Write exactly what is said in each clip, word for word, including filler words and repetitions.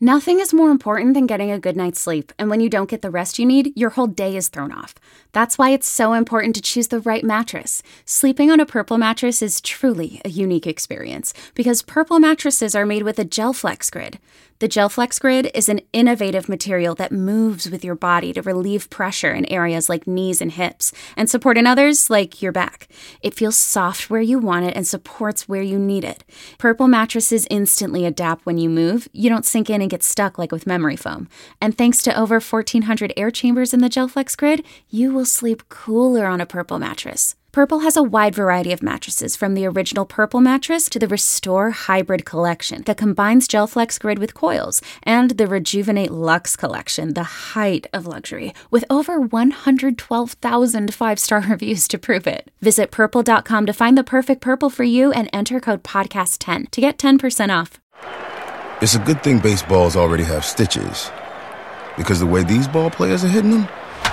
Nothing is more important than getting a good night's sleep, and when you don't get the rest you need, your whole day is thrown off. That's why it's so important to choose the right mattress. Sleeping on a Purple mattress is truly a unique experience, because Purple mattresses are made with a GelFlex Grid. The GelFlex Grid is an innovative material that moves with your body to relieve pressure in areas like knees and hips, and support in others like your back. It feels soft where you want it and supports where you need it. Purple mattresses instantly adapt when you move. You don't sink in and get stuck like with memory foam. And thanks to over fourteen hundred air chambers in the GelFlex Grid, you will sleep cooler on a Purple mattress. Purple has a wide variety of mattresses, from the original Purple mattress to the Restore Hybrid collection that combines GelFlex Grid with coils, and the Rejuvenate Luxe collection, the height of luxury, with over one hundred twelve thousand five-star reviews to prove it. Visit purple dot com to find the perfect Purple for you and enter code podcast ten to get ten percent off. It's a good thing baseballs already have stitches, because the way these ball players are hitting them,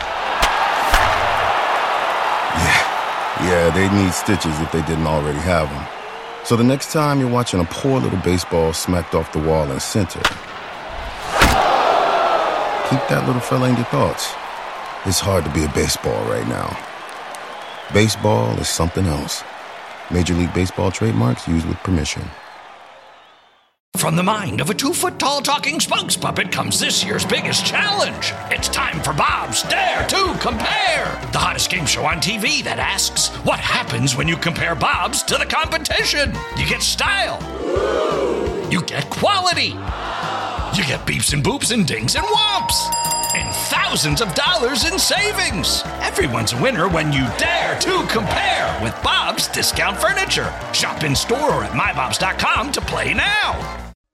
yeah. Yeah, they need stitches if they didn't already have them. So the next time you're watching a poor little baseball smacked off the wall in center, keep that little fella in your thoughts. It's hard to be a baseball right now. Baseball is something else. Major League Baseball trademarks used with permission. From the mind of a two-foot-tall talking spokes puppet comes this year's biggest challenge. It's time for Bob's Dare to Compare, the hottest game show on T V that asks, what happens when you compare Bob's to the competition? You get style. You get quality. You get beeps and boops and dings and whomps. And thousands of dollars in savings. Everyone's a winner when you dare to compare with Bob's Discount Furniture. Shop in store or at my bobs dot com to play now.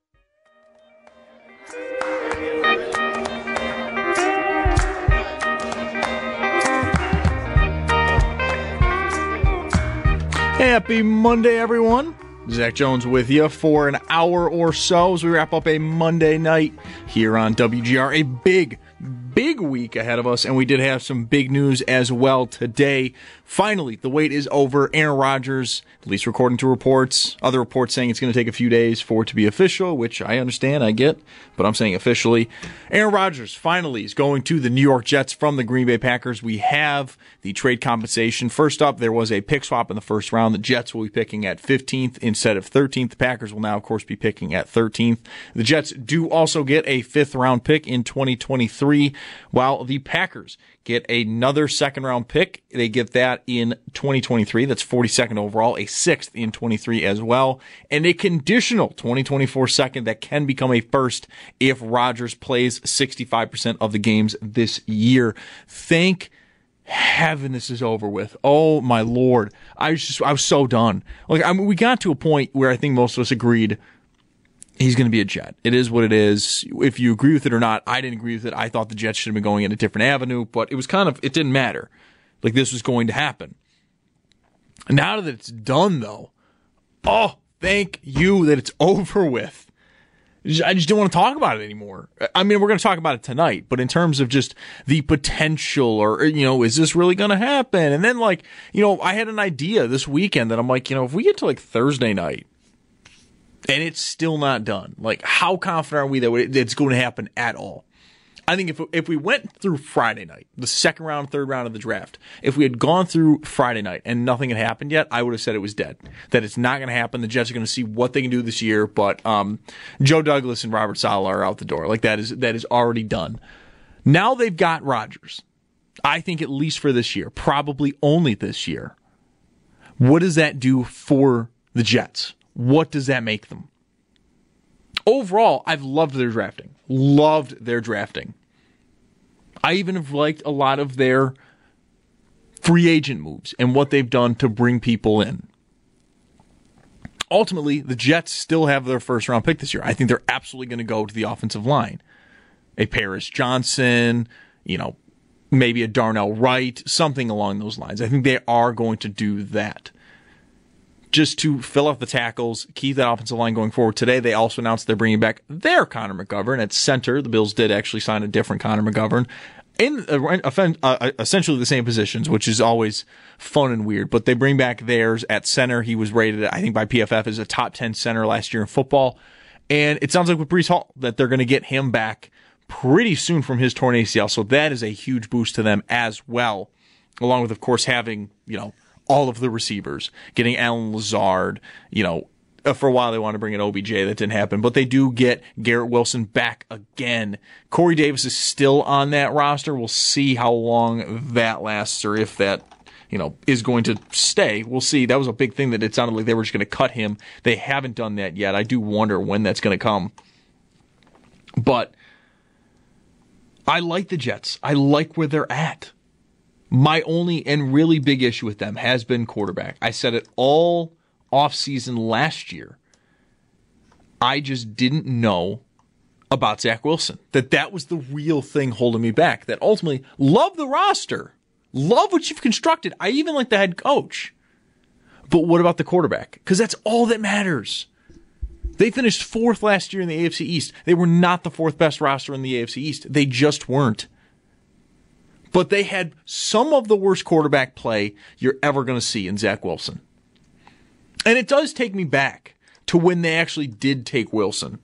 Happy Monday, everyone. Zach Jones with you for an hour or so as we wrap up a Monday night here on W G R. A big, big week ahead of us, and we did have some big news as well today. Finally, the wait is over. Aaron Rodgers, at least according to reports, other reports saying it's going to take a few days for it to be official, which I understand, I get, but I'm saying officially. Aaron Rodgers finally is going to the New York Jets from the Green Bay Packers. We have the trade compensation. First up, there was a pick swap in the first round. The Jets will be picking at fifteenth instead of thirteenth. The Packers will now, of course, be picking at thirteenth. The Jets do also get a fifth round pick in twenty twenty-three, while the Packers get another second round pick. They get that in twenty twenty-three. That's forty-second overall, a sixth in twenty-three as well, and a conditional twenty twenty-four second that can become a first if Rodgers plays sixty-five percent of the games this year. Thank heaven this is over with. Oh my Lord. I was just, I was so done. Like, I mean, we got to a point where I think most of us agreed he's going to be a Jet. It is what it is. If you agree with it or not, I didn't agree with it. I thought the Jets should have been going in a different avenue, but it was kind of, it didn't matter. Like, this was going to happen. Now that it's done, though, oh, thank you that it's over with. I just don't want to talk about it anymore. I mean, we're going to talk about it tonight, but in terms of just the potential or, you know, is this really going to happen? And then, like, you know, I had an idea this weekend that I'm like, you know, if we get to like Thursday night and it's still not done, like, how confident are we that it's going to happen at all? I think if if we went through Friday night, the second round, third round of the draft, if we had gone through Friday night and nothing had happened yet, I would have said it was dead. That it's not going to happen. The Jets are going to see what they can do this year, but um, Joe Douglas and Robert Saleh are out the door. Like, that is that is already done. Now they've got Rodgers. I think at least for this year, probably only this year. What does that do for the Jets? What does that make them? Overall, I've loved their drafting. Loved their drafting. I even have liked a lot of their free agent moves and what they've done to bring people in. Ultimately, the Jets still have their first round pick this year. I think they're absolutely going to go to the offensive line. A Paris Johnson, you know, maybe a Darnell Wright, something along those lines. I think they are going to do that, just to fill up the tackles, keep that offensive line going forward. Today, they also announced they're bringing back their Connor McGovern at center. The Bills did actually sign a different Connor McGovern in uh, uh, essentially the same positions, which is always fun and weird. But they bring back theirs at center. He was rated, I think, by P F F as a top ten center last year in football. And it sounds like with Breece Hall that they're going to get him back pretty soon from his torn A C L. So that is a huge boost to them as well, along with, of course, having, you know, all of the receivers, getting Allen Lazard, you know, uh, for a while they wanted to bring in O B J. That didn't happen. But they do get Garrett Wilson back again. Corey Davis is still on that roster. We'll see how long that lasts, or if that, you know, is going to stay. We'll see. That was a big thing that it sounded like they were just going to cut him. They haven't done that yet. I do wonder when that's going to come. But I like the Jets. I like where they're at. My only and really big issue with them has been quarterback. I said it all offseason last year. I just didn't know about Zach Wilson. That that was the real thing holding me back. That ultimately, love the roster. Love what you've constructed. I even like the head coach. But what about the quarterback? Because that's all that matters. They finished fourth last year in the A F C East. They were not the fourth best roster in the A F C East. They just weren't. But they had some of the worst quarterback play you're ever going to see in Zach Wilson. And it does take me back to when they actually did take Wilson.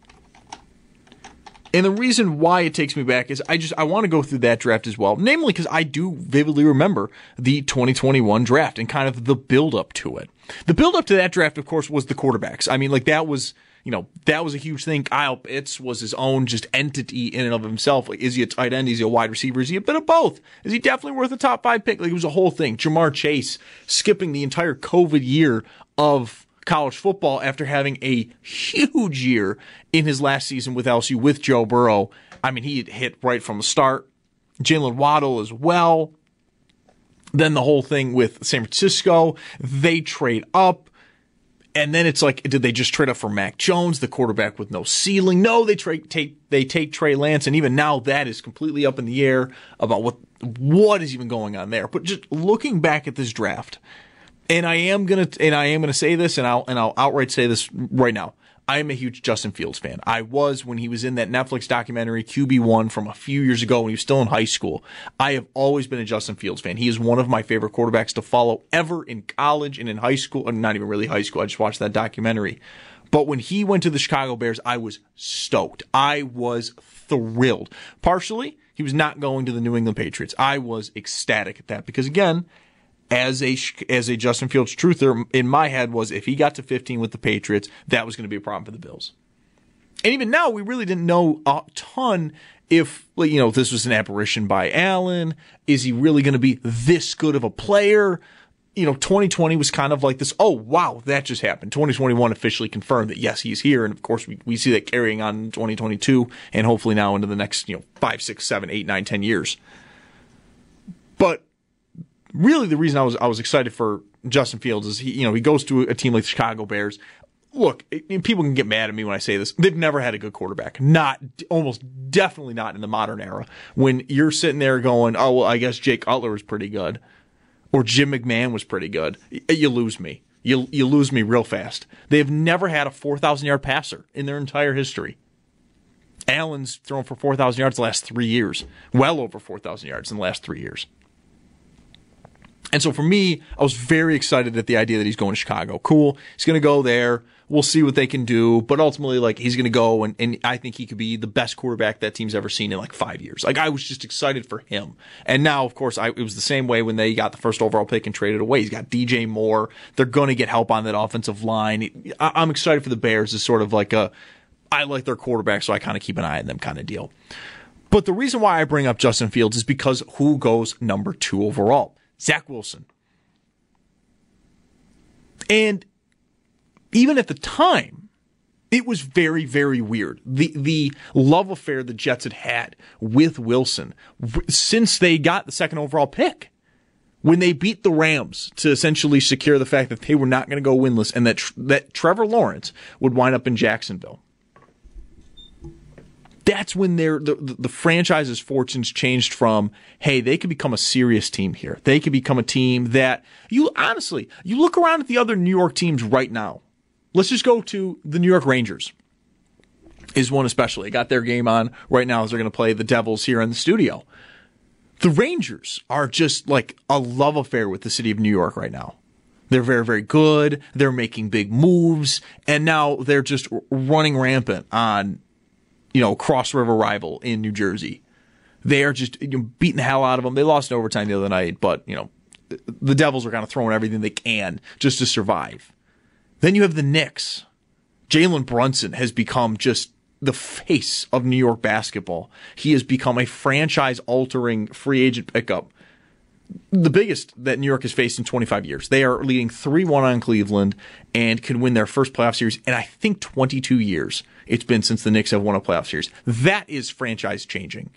And the reason why it takes me back is I just I want to go through that draft as well. Namely because I do vividly remember the twenty twenty-one draft and kind of the build-up to it. The build-up to that draft, of course, was the quarterbacks. I mean, like that was, you know, that was a huge thing. Kyle Pitts was his own just entity in and of himself. Like, is he a tight end? Is he a wide receiver? Is he a bit of both? Is he definitely worth a top five pick? Like, it was a whole thing. Jamar Chase skipping the entire COVID year of college football after having a huge year in his last season with L S U with Joe Burrow. I mean, he hit right from the start. Jalen Waddle as well. Then the whole thing with San Francisco, they trade up. And then it's like, did they just trade up for Mac Jones, the quarterback with no ceiling? No, they trade take they take Trey Lance, and even now that is completely up in the air about what what is even going on there. But just looking back at this draft, and I am gonna and I am gonna say this, and I'll and I'll outright say this right now. I am a huge Justin Fields fan. I was when he was in that Netflix documentary Q B one from a few years ago when he was still in high school. I have always been a Justin Fields fan. He is one of my favorite quarterbacks to follow ever in college and in high school. Or not even really high school. I just watched that documentary. But when he went to the Chicago Bears, I was stoked. I was thrilled. Partially, he was not going to the New England Patriots. I was ecstatic at that because, again, As a as a Justin Fields truther, in my head was if he got to fifteen with the Patriots, that was going to be a problem for the Bills. And even now, we really didn't know a ton if, you know, this was an apparition by Allen. Is he really going to be this good of a player? You know, twenty twenty was kind of like this, oh, wow, that just happened. twenty twenty-one officially confirmed that, yes, he's here. And, of course, we, we see that carrying on in twenty twenty-two and hopefully now into the next, you know, five, six, seven, eight, nine, ten years. But really, the reason I was I was excited for Justin Fields is he, you know, he goes to a team like the Chicago Bears. Look, it, people can get mad at me when I say this. They've never had a good quarterback. Not, almost definitely not in the modern era. When you're sitting there going, oh, well, I guess Jake Cutler was pretty good, or Jim McMahon was pretty good. You lose me. You you lose me real fast. They have never had a four thousand yard passer in their entire history. Allen's thrown for four thousand yards the last three years. Well over four thousand yards in the last three years. And so for me, I was very excited at the idea that he's going to Chicago. Cool. He's going to go there. We'll see what they can do. But ultimately, like, he's going to go, and, and I think he could be the best quarterback that team's ever seen in like five years. Like, I was just excited for him. And now, of course, I, it was the same way when they got the first overall pick and traded away. He's got D J Moore. They're going to get help on that offensive line. I, I'm excited for the Bears as sort of like a, I like their quarterback, so I kind of keep an eye on them kind of deal. But the reason why I bring up Justin Fields is because who goes number two overall? Zach Wilson. And even at the time, it was very, very weird. The the love affair the Jets had had with Wilson since they got the second overall pick. When they beat the Rams to essentially secure the fact that they were not going to go winless and that that Trevor Lawrence would wind up in Jacksonville. That's when their the, the franchise's fortunes changed from, hey, they could become a serious team here. They could become a team that, you honestly, you look around at the other New York teams right now. Let's just go to the New York Rangers is one especially. Got their game on right now as they're going to play the Devils here in the studio. The Rangers are just like a love affair with the city of New York right now. They're very, very good. They're making big moves. And now they're just running rampant on, you know, Cross River rival in New Jersey. They are just, you know, beating the hell out of them. They lost in overtime the other night, but, you know, the Devils are kind of throwing everything they can just to survive. Then you have the Knicks. Jalen Brunson has become just the face of New York basketball. He has become a franchise-altering free agent pickup. The biggest that New York has faced in twenty-five years. They are leading three one on Cleveland and can win their first playoff series in, I think, twenty-two years. It's been since the Knicks have won a playoff series. That is franchise changing.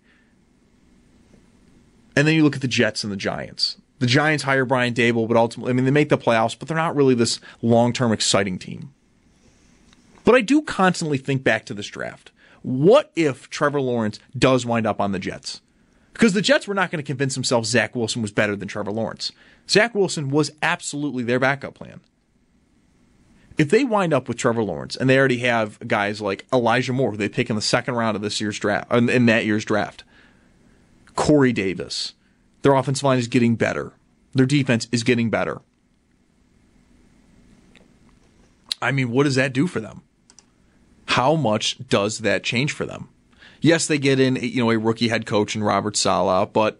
And then you look at the Jets and the Giants. The Giants hire Brian Daboll, but ultimately, I mean, they make the playoffs, but they're not really this long-term exciting team. But I do constantly think back to this draft. What if Trevor Lawrence does wind up on the Jets? Because the Jets were not going to convince themselves Zach Wilson was better than Trevor Lawrence. Zach Wilson was absolutely their backup plan. If they wind up with Trevor Lawrence, and they already have guys like Elijah Moore, who they pick in the second round of this year's draft, in that year's draft, Corey Davis, their offensive line is getting better. Their defense is getting better. I mean, what does that do for them? How much does that change for them? Yes, they get in, you know, a rookie head coach in Robert Saleh, but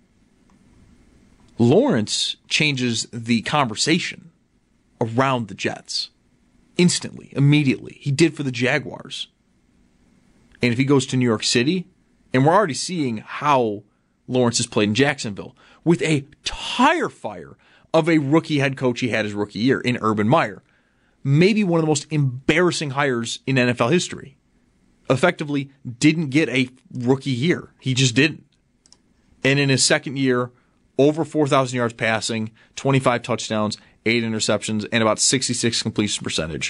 Lawrence changes the conversation around the Jets instantly, immediately. He did for the Jaguars. And if he goes to New York City, and we're already seeing how Lawrence has played in Jacksonville with a tire fire of a rookie head coach he had his rookie year in Urban Meyer. Maybe one of the most embarrassing hires in N F L history. Effectively didn't get a rookie year. He just didn't. And in his second year, over four thousand yards passing, twenty-five touchdowns, eight interceptions, and about sixty-six completion percentage.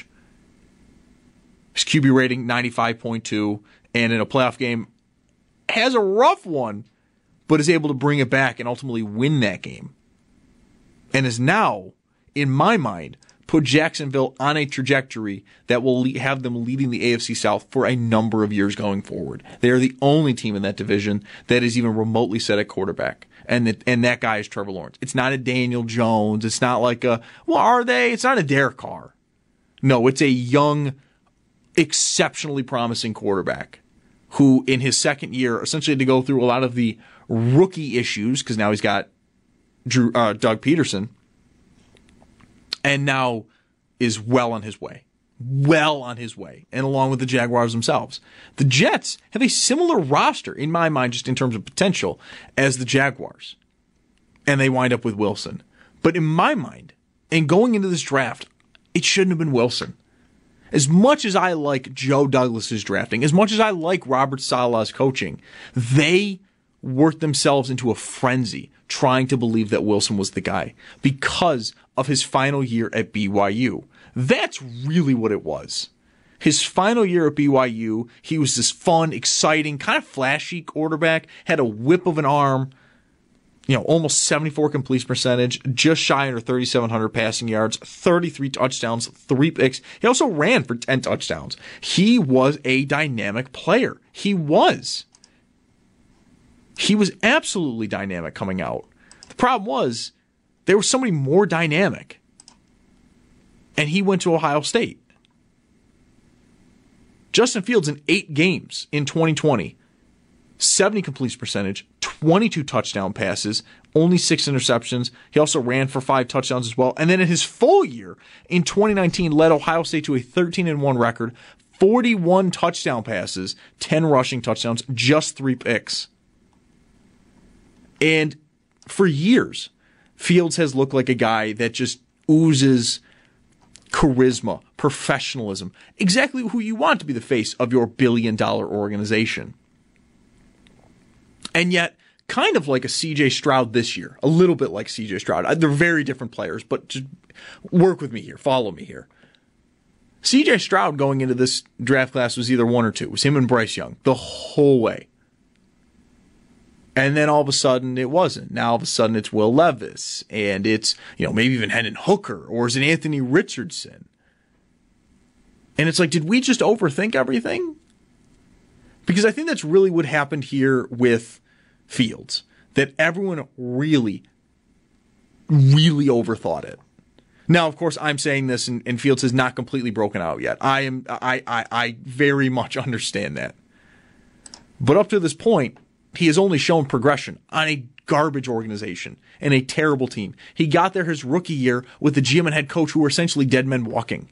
His Q B rating, ninety-five point two, and in a playoff game, has a rough one, but is able to bring it back and ultimately win that game. And is now, in my mind, put Jacksonville on a trajectory that will le- have them leading the A F C South for a number of years going forward. They are the only team in that division that is even remotely set at quarterback. And that, and that guy is Trevor Lawrence. It's not a Daniel Jones. It's not like a, well, are they? It's not a Derek Carr. No, it's a young, exceptionally promising quarterback who in his second year essentially had to go through a lot of the rookie issues because now he's got Drew, uh, Doug Peterson. And now is well on his way. Well on his way. And along with the Jaguars themselves. The Jets have a similar roster, in my mind, just in terms of potential, as the Jaguars. And they wind up with Wilson. But in my mind, and going into this draft, it shouldn't have been Wilson. As much as I like Joe Douglas's drafting, as much as I like Robert Saleh's coaching, they worked themselves into a frenzy trying to believe that Wilson was the guy because of his final year at B Y U. That's really what it was. His final year at B Y U, he was this fun, exciting, kind of flashy quarterback, had a whip of an arm, you know, almost seventy-four completion percentage, just shy under thirty-seven hundred passing yards, thirty-three touchdowns, three picks. He also ran for ten touchdowns. He was a dynamic player. He was. He was absolutely dynamic coming out. The problem was there was somebody more dynamic. And he went to Ohio State. Justin Fields in eight games in twenty twenty, seventy completion percentage, twenty-two touchdown passes, only six interceptions. He also ran for five touchdowns as well. And then in his full year in twenty nineteen, led Ohio State to a thirteen and one record, forty-one touchdown passes, ten rushing touchdowns, just three picks. And for years, Fields has looked like a guy that just oozes charisma, professionalism, exactly who you want to be the face of your billion-dollar organization. And yet, kind of like a C J Stroud this year, a little bit like C J Stroud. They're very different players, but just work with me here, follow me here. C J Stroud going into this draft class was either one or two. It was him and Bryce Young the whole way. And then all of a sudden it wasn't. Now all of a sudden it's Will Levis and it's, you know, maybe even Hendon Hooker or is it Anthony Richardson? And it's like, did we just overthink everything? Because I think that's really what happened here with Fields. That everyone really, really overthought it. Now, of course, I'm saying this, and, and Fields is not completely broken out yet. I am, I, I, I very much understand that. But up to this point, he has only shown progression on a garbage organization and a terrible team. He got there his rookie year with the G M and head coach who were essentially dead men walking.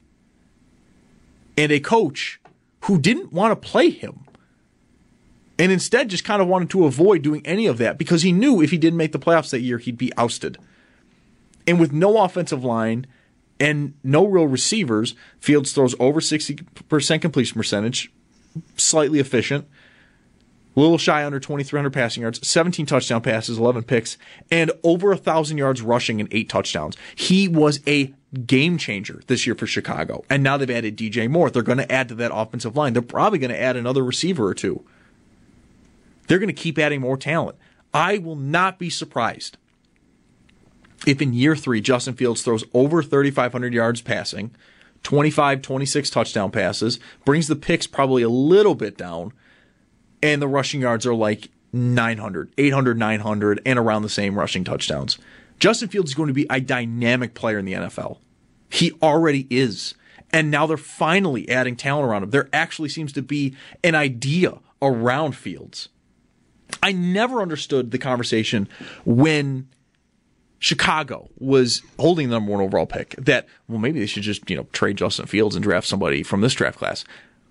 And a coach who didn't want to play him. And instead just kind of wanted to avoid doing any of that because he knew if he didn't make the playoffs that year, he'd be ousted. And with no offensive line and no real receivers, Fields throws over sixty percent completion percentage, slightly efficient, a little shy under twenty-three hundred passing yards, seventeen touchdown passes, eleven picks, and over one thousand yards rushing and eight touchdowns. He was a game changer this year for Chicago. And now they've added D J Moore. They're going to add to that offensive line. They're probably going to add another receiver or two. They're going to keep adding more talent. I will not be surprised if in year three, Justin Fields throws over thirty-five hundred yards passing, twenty-five, twenty-six touchdown passes, brings the picks probably a little bit down, and the rushing yards are like nine hundred, eight hundred, nine hundred, and around the same rushing touchdowns. Justin Fields is going to be a dynamic player in the N F L. He already is. And now they're finally adding talent around him. There actually seems to be an idea around Fields. I never understood the conversation when Chicago was holding the number one overall pick that, well, maybe they should just, you know, trade Justin Fields and draft somebody from this draft class.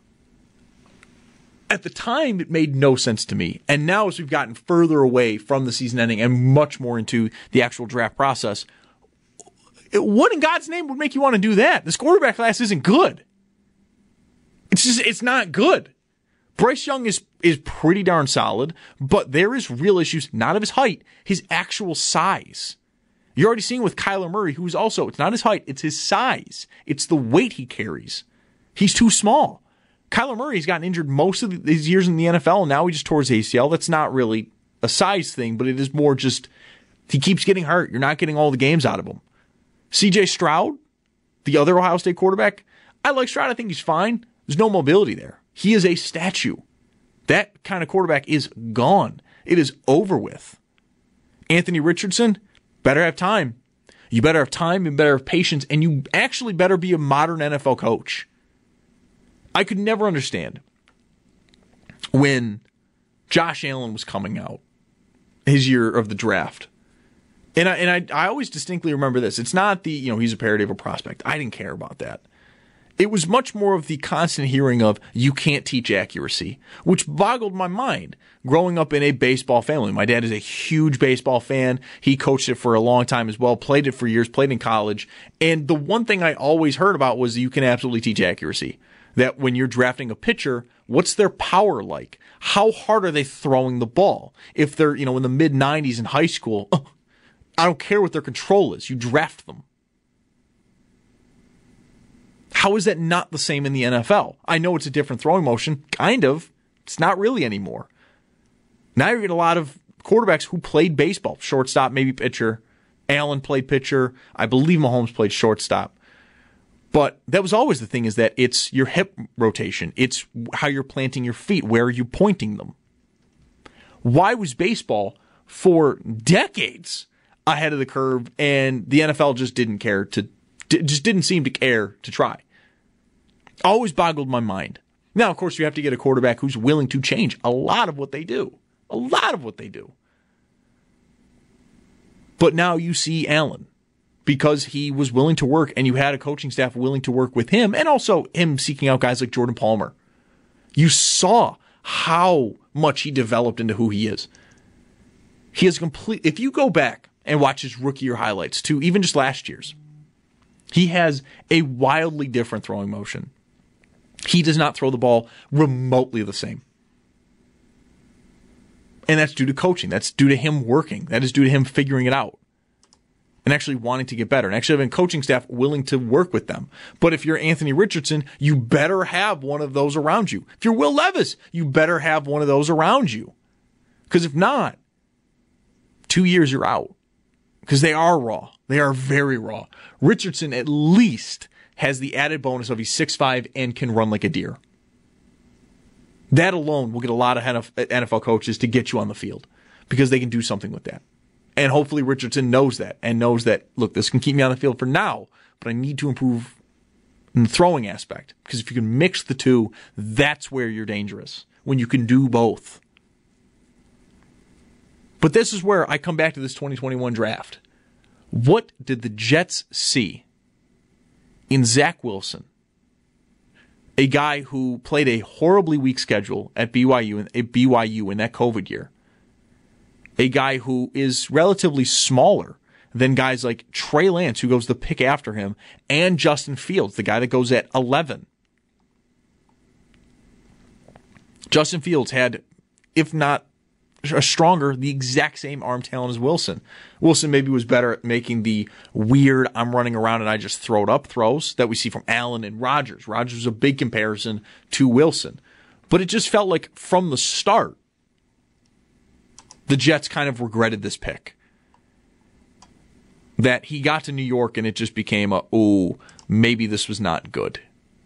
At the time, it made no sense to me. And now as we've gotten further away from the season ending and much more into the actual draft process, what in God's name would make you want to do that? This quarterback class isn't good. It's just, it's not good. Bryce Young is is pretty darn solid, but there is real issues, not of his height, his actual size. You're already seeing with Kyler Murray, who's also, it's not his height, it's his size. It's the weight he carries. He's too small. Kyler Murray's gotten injured most of his years in the N F L, and now he just tore his A C L. That's not really a size thing, but it is more just he keeps getting hurt. You're not getting all the games out of him. C J Stroud, the other Ohio State quarterback, I like Stroud. I think he's fine. There's no mobility there. He is a statue. That kind of quarterback is gone. It is over with. Anthony Richardson, better have time. You better have time, you better have patience, and you actually better be a modern N F L coach. I could never understand when Josh Allen was coming out, his year of the draft. And I and I, I always distinctly remember this. It's not the, you know, he's a parody of a prospect. I didn't care about that. It was much more of the constant hearing of, you can't teach accuracy, which boggled my mind growing up in a baseball family. My dad is a huge baseball fan. He coached it for a long time as well, played it for years, played in college. And the one thing I always heard about was you can absolutely teach accuracy. That when you're drafting a pitcher, what's their power like? How hard are they throwing the ball? If they're, you know, in the mid nineties in high school, I don't care what their control is. You draft them. How is that not the same in the N F L? I know it's a different throwing motion. Kind of. It's not really anymore. Now you get a lot of quarterbacks who played baseball. Shortstop, maybe pitcher. Allen played pitcher. I believe Mahomes played shortstop. But that was always the thing, is that it's your hip rotation. It's how you're planting your feet. Where are you pointing them? Why was baseball for decades ahead of the curve and the N F L just didn't care to, just didn't seem to care to try? Always boggled my mind. Now, of course, you have to get a quarterback who's willing to change a lot of what they do. A lot of what they do. But now you see Allen, because he was willing to work and you had a coaching staff willing to work with him, and also him seeking out guys like Jordan Palmer. You saw how much he developed into who he is. He is complete. If you go back and watch his rookie year highlights to even just last year's, he has a wildly different throwing motion. He does not throw the ball remotely the same. And that's due to coaching. That's due to him working. That is due to him figuring it out and actually wanting to get better, and actually having coaching staff willing to work with them. But if you're Anthony Richardson, you better have one of those around you. If you're Will Levis, you better have one of those around you. Because if not, two years you're out. Because they are raw. They are very raw. Richardson at least has the added bonus of he's six five and can run like a deer. That alone will get a lot of N F L coaches to get you on the field because they can do something with that. And hopefully Richardson knows that and knows that, look, this can keep me on the field for now, but I need to improve in the throwing aspect. Because if you can mix the two, that's where you're dangerous, when you can do both. But this is where I come back to this twenty twenty-one draft. What did the Jets see in Zach Wilson, a guy who played a horribly weak schedule at B Y U, at B Y U in that COVID year, a guy who is relatively smaller than guys like Trey Lance, who goes the pick after him, and Justin Fields, the guy that goes at eleven. Justin Fields had, if not a stronger, the exact same arm talent as Wilson. Wilson maybe was better at making the weird, I'm running around and I just throw it up throws that we see from Allen and Rodgers. Rodgers was a big comparison to Wilson. But it just felt like from the start, the Jets kind of regretted this pick. That he got to New York and it just became a, oh, maybe this was not good.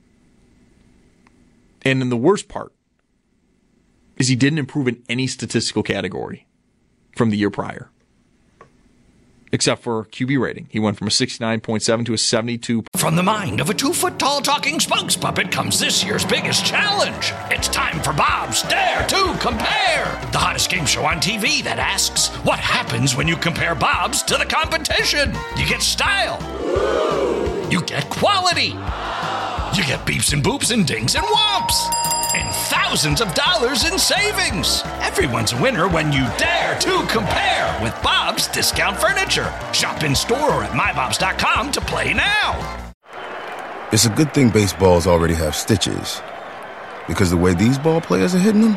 And then the worst part is he didn't improve in any statistical category from the year prior. Except for Q B rating. He went from a sixty-nine point seven to a seventy-two. From the mind of a two-foot-tall talking spokes puppet comes this year's biggest challenge. It's time for Bob's Dare to Compare, the hottest game show on T V that asks, what happens when you compare Bob's to the competition? You get style. You get quality. You get beeps and boops and dings and whomps. And thousands of dollars in savings. Everyone's a winner when you dare to compare with Bob's Discount Furniture. Shop in store or at my bobs dot com to play now. It's a good thing baseballs already have stitches, because the way these ball players are hitting them,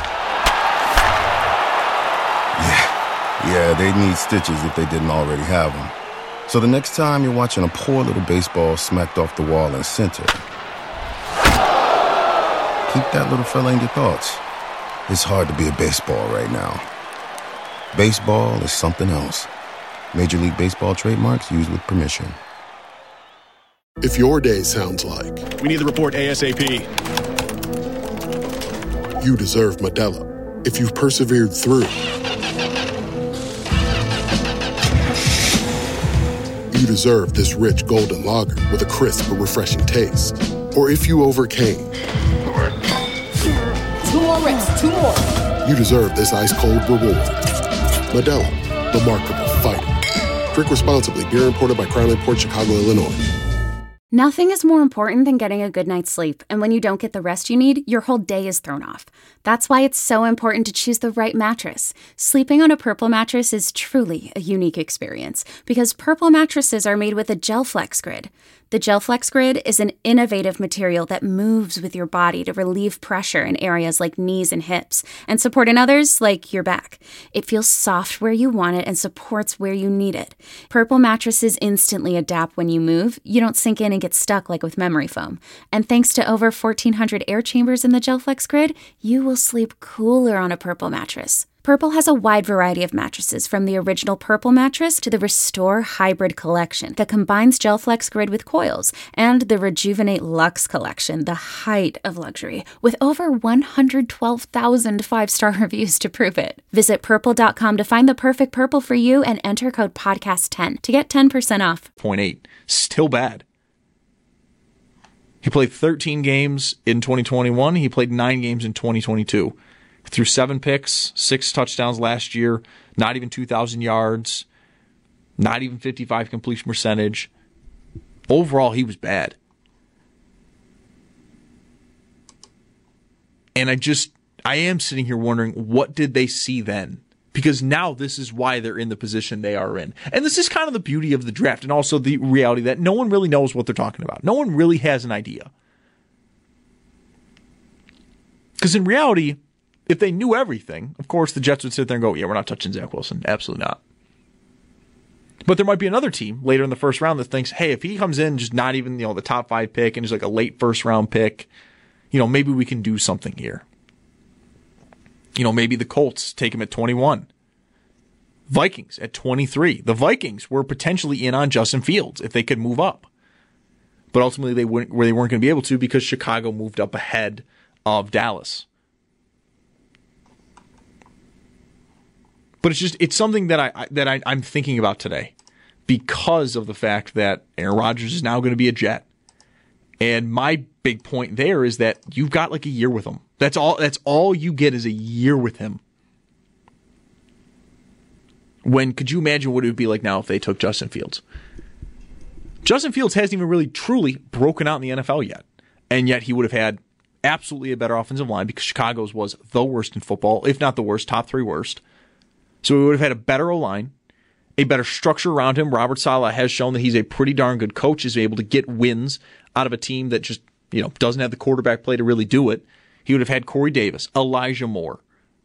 yeah, yeah, they'd need stitches if they didn't already have them. So the next time you're watching a poor little baseball smacked off the wall in center, keep that little fella in your thoughts. It's hard to be a baseball right now. Baseball is something else. Major League Baseball trademarks used with permission. If your day sounds like we need the report ASAP, you deserve Modelo. If you've persevered through, you deserve this rich golden lager with a crisp but refreshing taste. Or if you overcame, Two more reps, two more. you deserve this ice-cold reward. Modelo, the Markable Fighter. Drink responsibly. Beer imported by Crown Imports, Chicago, Illinois. Nothing is more important than getting a good night's sleep, and when you don't get the rest you need, your whole day is thrown off. That's why it's so important to choose the right mattress. Sleeping on a Purple mattress is truly a unique experience, because Purple mattresses are made with a GelFlex Grid. The GelFlex Grid is an innovative material that moves with your body to relieve pressure in areas like knees and hips, and support in others like your back. It feels soft where you want it and supports where you need it. Purple mattresses instantly adapt when you move. You don't sink in and get stuck like with memory foam. And thanks to over fourteen hundred air chambers in the GelFlex Grid, you will sleep cooler on a Purple mattress. Purple has a wide variety of mattresses, from the original Purple mattress to the Restore Hybrid collection that combines GelFlex Grid with coils, and the Rejuvenate Luxe collection, the height of luxury, with over one hundred twelve thousand five-star reviews to prove it. Visit purple dot com to find the perfect Purple for you and enter code podcast ten to get ten percent off. point eight. Still bad. He played thirteen games in twenty twenty-one. He played nine games in twenty twenty-two. Threw seven picks, six touchdowns last year, not even two thousand yards, not even fifty-five completion percentage. Overall, he was bad. And I just, I am sitting here wondering, what did they see then? Because now this is why they're in the position they are in. And this is kind of the beauty of the draft, and also the reality that no one really knows what they're talking about. No one really has an idea. Because in reality, if they knew everything, of course, the Jets would sit there and go, yeah, we're not touching Zach Wilson. Absolutely not. But there might be another team later in the first round that thinks, hey, if he comes in just not even, you know, the top five pick and is like a late first round pick, you know, maybe we can do something here. You know, maybe the Colts take him at twenty-one. Vikings at twenty-three. The Vikings were potentially in on Justin Fields if they could move up. But ultimately they weren't, where they weren't going to be able to, because Chicago moved up ahead of Dallas. But it's just, it's something that I that I, I'm thinking about today. because of the fact that Aaron Rodgers is now going to be a Jet. And my big point there is that you've got like a year with him. That's all that's all you get is a year with him. When could you imagine what it would be like now if they took Justin Fields? Justin Fields hasn't even really truly broken out in the N F L yet. And yet he would have had absolutely a better offensive line because Chicago's was the worst in football, if not the worst, top three worst. So he would have had a better O-line, a better structure around him. Robert Saleh has shown that he's a pretty darn good coach, is able to get wins out of a team that just, you know, doesn't have the quarterback play to really do it. He would have had Corey Davis, Elijah Moore.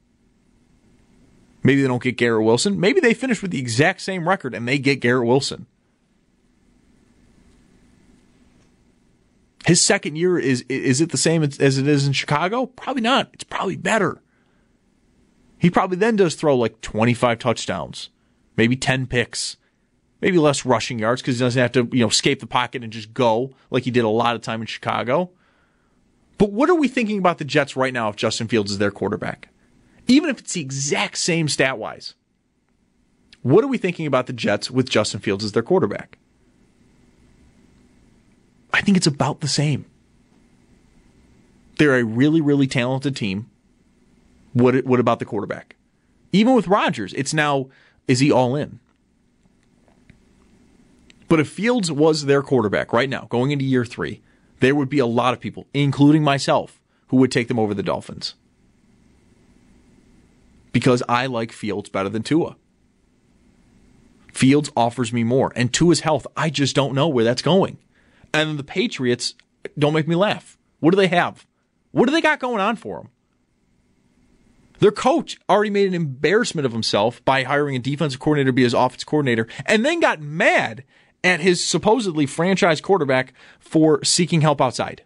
Maybe they don't get Garrett Wilson. Maybe they finish with the exact same record and they get Garrett Wilson. His second year, is is it the same as it is in Chicago? Probably not. It's probably better. He probably then does throw like twenty-five touchdowns, maybe ten picks, maybe less rushing yards because he doesn't have to, you know, escape the pocket and just go like he did a lot of time in Chicago. But what are we thinking about the Jets right now if Justin Fields is their quarterback? Even if it's the exact same stat-wise. What are we thinking about the Jets with Justin Fields as their quarterback? I think it's about the same. They're a really, really talented team. What, what about the quarterback? Even with Rodgers, it's now, is he all in? But if Fields was their quarterback right now, going into year three, there would be a lot of people, including myself, who would take them over the Dolphins. Because I like Fields better than Tua. Fields offers me more. And Tua's health, I just don't know where that's going. And the Patriots don't make me laugh. What do they have? What do they got going on for them? Their coach already made an embarrassment of himself by hiring a defensive coordinator to be his offensive coordinator, and then got mad at his supposedly franchise quarterback for seeking help outside.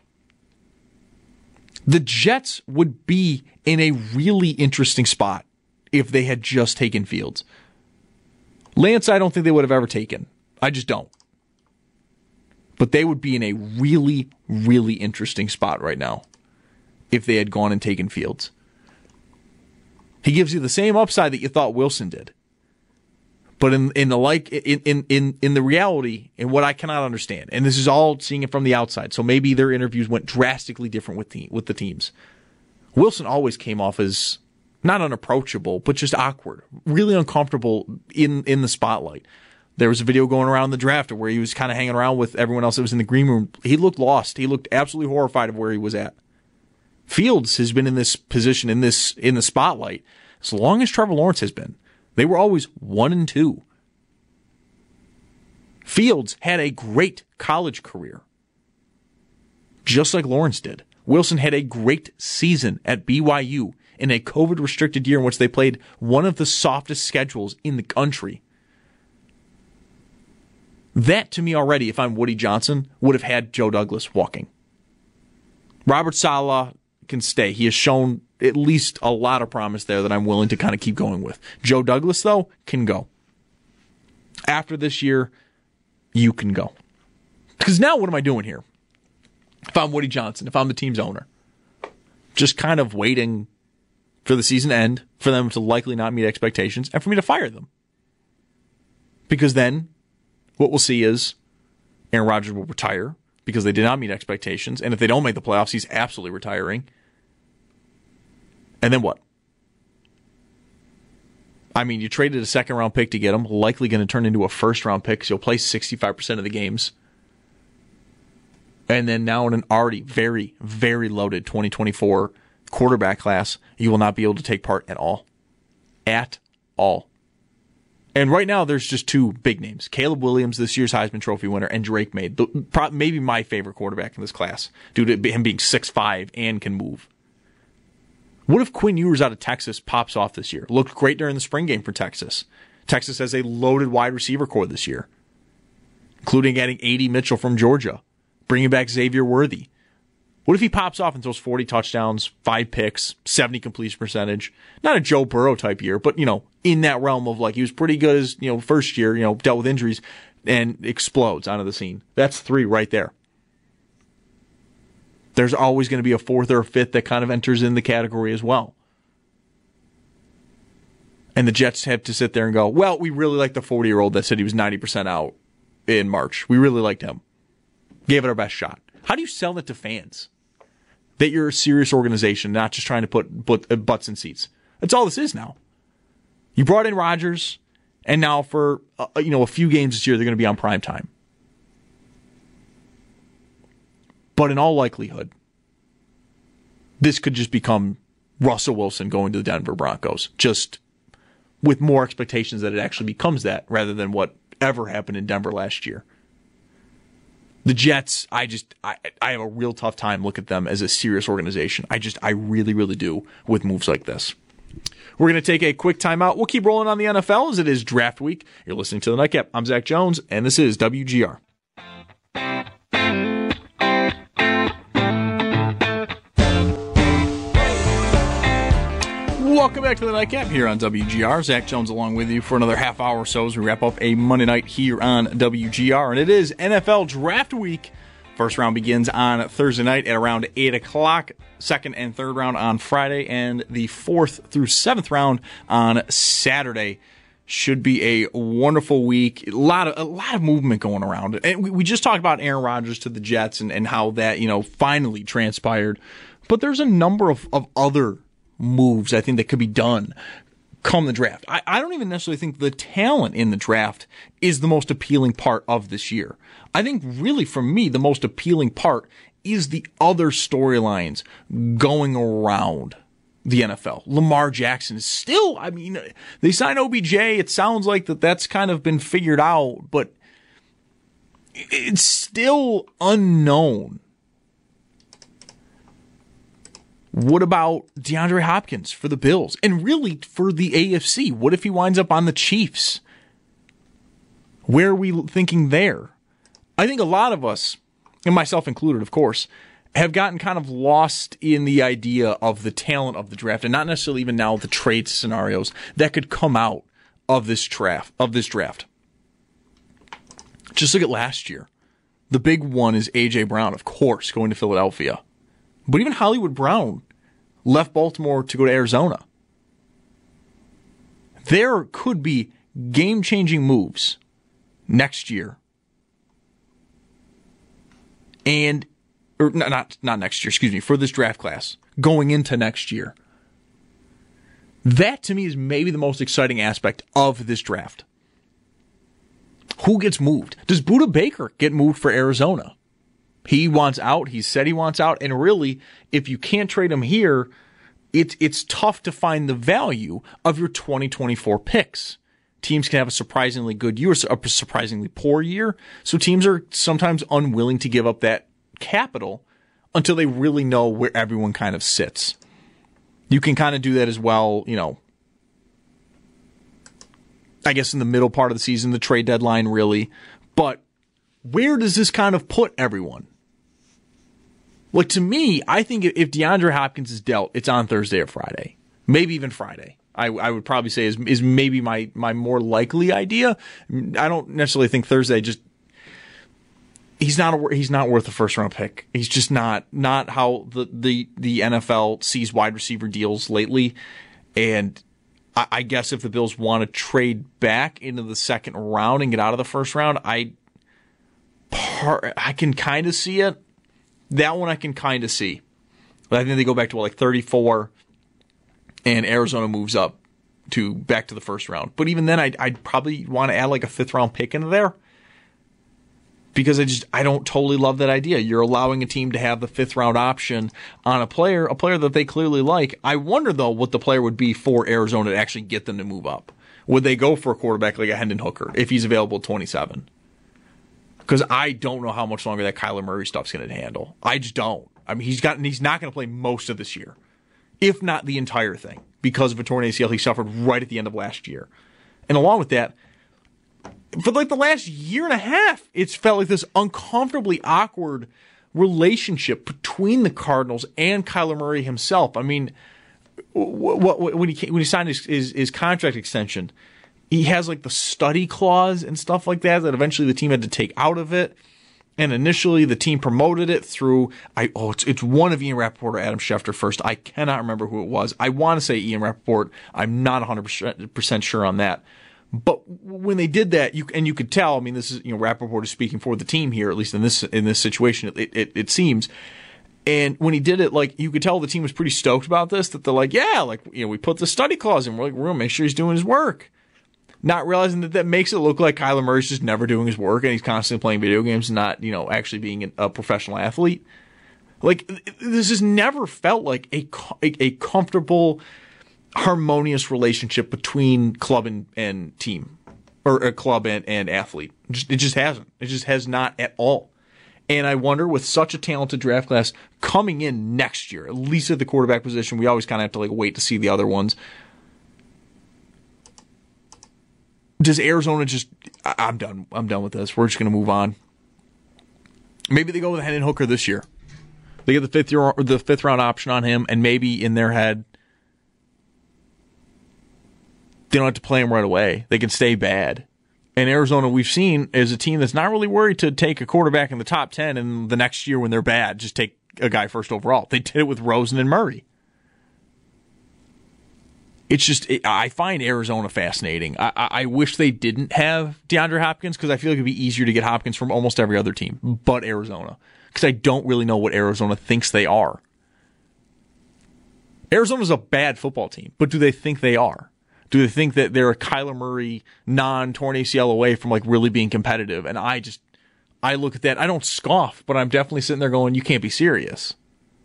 The Jets would be in a really interesting spot if they had just taken Fields. Lance, I don't think they would have ever taken. I just don't. But they would be in a really, really interesting spot right now if they had gone and taken Fields. He gives you the same upside that you thought Wilson did. But in in the like in in in, in the reality, in what I cannot understand, and this is all seeing it from the outside, so maybe their interviews went drastically different with the, with the teams. Wilson always came off as not unapproachable, but just awkward, really uncomfortable in, in the spotlight. There was a video going around the draft where he was kind of hanging around with everyone else that was in the green room. He looked lost. He looked absolutely horrified of where he was at. Fields has been in this position, in this in the spotlight, as long as Trevor Lawrence has been. They were always one and two. Fields had a great college career, just like Lawrence did. Wilson had a great season at B Y U in a COVID-restricted year in which they played one of the softest schedules in the country. That, to me already, if I'm Woody Johnson, would have had Joe Douglas walking. Robert Saleh can stay. He has shown at least a lot of promise there that I'm willing to kind of keep going with. Joe Douglas, though, can go. After this year, you can go. Because now what am I doing here? If I'm Woody Johnson, if I'm the team's owner, just kind of waiting for the season to end, for them to likely not meet expectations, and for me to fire them. Because then what we'll see is Aaron Rodgers will retire because they did not meet expectations. And if they don't make the playoffs, he's absolutely retiring. And then what? I mean, you traded a second-round pick to get him, likely going to turn into a first-round pick because you'll play sixty-five percent of the games. And then now in an already very, very loaded twenty twenty-four quarterback class, you will not be able to take part at all. At all. And right now, there's just two big names. Caleb Williams, this year's Heisman Trophy winner, and Drake May, maybe my favorite quarterback in this class, due to him being six five and can move. What if Quinn Ewers out of Texas pops off this year? Looked great during the spring game for Texas. Texas has a loaded wide receiver core this year, including adding A D Mitchell from Georgia, bringing back Xavier Worthy. What if he pops off and throws forty touchdowns, five picks, seventy completion percentage? Not a Joe Burrow type year, but, you know, in that realm of like he was pretty good as, you know, first year, you know, dealt with injuries and explodes onto the scene. That's three right there. There's always going to be a fourth or a fifth that kind of enters in the category as well. And the Jets have to sit there and go, well, we really like the forty-year-old that said he was ninety percent out in March. We really liked him. Gave it our best shot. How do you sell that to fans? That you're a serious organization, not just trying to put, put uh, butts in seats. That's all this is now. You brought in Rodgers, and now for uh, you know a few games this year, they're going to be on prime time. But in all likelihood, this could just become Russell Wilson going to the Denver Broncos, just with more expectations that it actually becomes that rather than whatever happened in Denver last year. The Jets, I just, I, I have a real tough time looking at them as a serious organization. I just, I really, really do with moves like this. We're going to take a quick timeout. We'll keep rolling on the N F L as it is draft week. You're listening to The Nightcap. I'm Zach Jones, and this is W G R. Welcome back to the Nightcap here on W G R. Zach Jones along with you for another half hour or so as we wrap up a Monday night here on W G R. And it is N F L Draft Week. First round begins on Thursday night at around eight o'clock. Second and third round on Friday. And the fourth through seventh round on Saturday. Should be a wonderful week. A lot of a lot of movement going around. And we, we just talked about Aaron Rodgers to the Jets and, and how that, you know, finally transpired. But there's a number of, of other moves I think that could be done come the draft. I, I don't even necessarily think the talent in the draft is the most appealing part of this year. I think really for me, the most appealing part is the other storylines going around the N F L. Lamar Jackson is still, I mean, they signed O B J. It sounds like that that's kind of been figured out, but it's still unknown. What about DeAndre Hopkins for the Bills? And really for the A F C, what if he winds up on the Chiefs? Where are we thinking there? I think a lot of us, and myself included, of course, have gotten kind of lost in the idea of the talent of the draft and not necessarily even now the trade scenarios that could come out of this draft. Of this draft. Just look at last year. The big one is A J Brown, of course, going to Philadelphia. But even Hollywood Brown left Baltimore to go to Arizona. There could be game-changing moves next year. And, or not, not next year, excuse me, for this draft class, going into next year. That, to me, is maybe the most exciting aspect of this draft. Who gets moved? Does Budda Baker get moved for Arizona? He wants out. He said he wants out. And really, if you can't trade him here, it's it's tough to find the value of your twenty twenty-four picks. Teams can have a surprisingly good year, a surprisingly poor year. So teams are sometimes unwilling to give up that capital until they really know where everyone kind of sits. You can kind of do that as well, you know, I guess in the middle part of the season, the trade deadline really. But where does this kind of put everyone? Like, to me, I think if DeAndre Hopkins is dealt, it's on Thursday or Friday. Maybe even Friday. I, I would probably say is is maybe my, my more likely idea. I don't necessarily think Thursday just... He's not a, he's not worth a first-round pick. He's just not not how the, the, the N F L sees wide receiver deals lately. And I, I guess if the Bills want to trade back into the second round and get out of the first round, I, par, I can kind of see it. That one I can kind of see. But I think they go back to what, like thirty-four, and Arizona moves up to back to the first round. But even then, I'd, I'd probably want to add like a fifth round pick into there because I just I don't totally love that idea. You're allowing a team to have the fifth round option on a player, a player that they clearly like. I wonder though what the player would be for Arizona to actually get them to move up. Would they go for a quarterback like a Hendon Hooker if he's available at twenty-seven? Because I don't know how much longer that Kyler Murray stuff's going to handle. I just don't. I mean, he's got he's not going to play most of this year, if not the entire thing, because of a torn A C L he suffered right at the end of last year. And along with that, for like the last year and a half, it's felt like this uncomfortably awkward relationship between the Cardinals and Kyler Murray himself. I mean, what, what, when he when he signed his, his his contract extension, he has like the study clause and stuff like that that eventually the team had to take out of it. And initially, the team promoted it through, I oh, it's, it's one of Ian Rappaport or Adam Schefter first. I cannot remember who it was. I want to say Ian Rappaport. I'm not one hundred percent sure on that. But when they did that, you and you could tell, I mean, this is, you know, Rappaport is speaking for the team here, at least in this in this situation, it, it, it seems. And when he did it, like, you could tell the team was pretty stoked about this, that they're like, yeah, like, you know, we put the study clause in. We're like, we're going to make sure he's doing his work. Not realizing that that makes it look like Kyler Murray's just never doing his work and he's constantly playing video games and not, you know, actually being a professional athlete. Like, this has never felt like a, a, a comfortable, harmonious relationship between club and, and team, or a club and, and athlete. It just, it just hasn't. It just has not at all. And I wonder, with such a talented draft class coming in next year, at least at the quarterback position, we always kind of have to like wait to see the other ones. Does Arizona just, I, I'm done. I'm done with this. We're just going to move on. Maybe they go with Hendon Hooker this year. They get the fifth year, the fifth round option on him, and maybe in their head, they don't have to play him right away. They can stay bad. And Arizona, we've seen, is a team that's not really worried to take a quarterback in the top ten, and the next year when they're bad, just take a guy first overall. They did it with Rosen and Murray. It's just, it, I find Arizona fascinating. I, I, I wish they didn't have DeAndre Hopkins, because I feel like it'd be easier to get Hopkins from almost every other team but Arizona, because I don't really know what Arizona thinks they are. Arizona's a bad football team, but do they think they are? Do they think that they're a Kyler Murray non-torn A C L away from like really being competitive? And I just, I look at that, I don't scoff, but I'm definitely sitting there going, you can't be serious.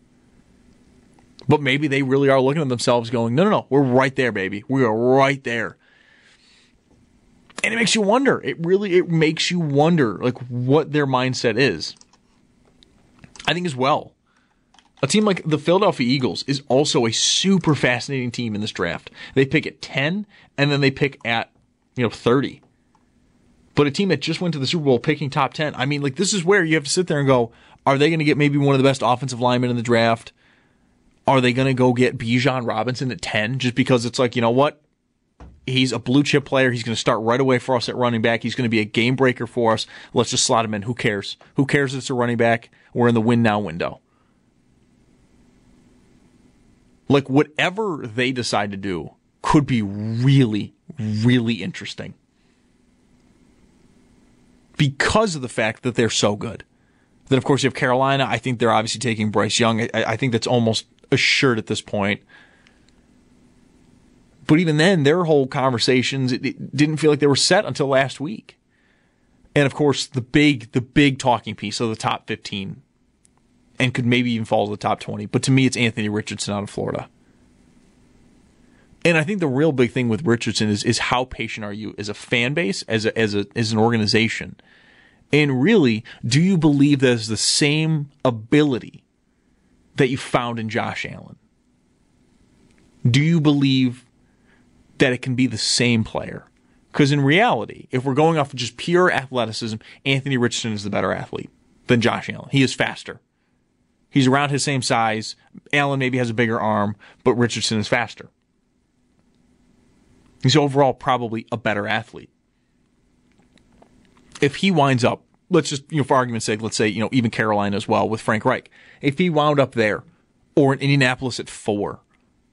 But maybe they really are looking at themselves going, no, no, no, we're right there, baby. We are right there. And it makes you wonder. It really, it makes you wonder, like, what their mindset is. I think as well, a team like the Philadelphia Eagles is also a super fascinating team in this draft. They pick at ten, and then they pick at, you know, thirty. But a team that just went to the Super Bowl picking top ten, I mean, like, this is where you have to sit there and go, are they going to get maybe one of the best offensive linemen in the draft? Are they going to go get Bijan Robinson at ten just because it's like, you know what? He's a blue chip player. He's going to start right away for us at running back. He's going to be a game breaker for us. Let's just slot him in. Who cares? Who cares if it's a running back? We're in the win now window. Like, whatever they decide to do could be really, really interesting. Because of the fact that they're so good. Then, of course, you have Carolina. I think they're obviously taking Bryce Young. I, I think that's almost assured at this point. But even then, their whole conversations, it, it didn't feel like they were set until last week. And, of course, the big, the big talking piece of the top fifteen, and could maybe even fall to the top twenty. But to me, it's Anthony Richardson out of Florida. And I think the real big thing with Richardson is is how patient are you as a fan base, as a, as a as an organization, and really, do you believe there's the same ability that you found in Josh Allen? Do you believe that it can be the same player? Because in reality, if we're going off of just pure athleticism, Anthony Richardson is the better athlete than Josh Allen. He is faster. He's around his same size. Allen maybe has a bigger arm, but Richardson is faster. He's overall probably a better athlete. If he winds up, let's just, you know, for argument's sake, let's say, you know, even Carolina as well with Frank Reich. If he wound up there, or in Indianapolis at four,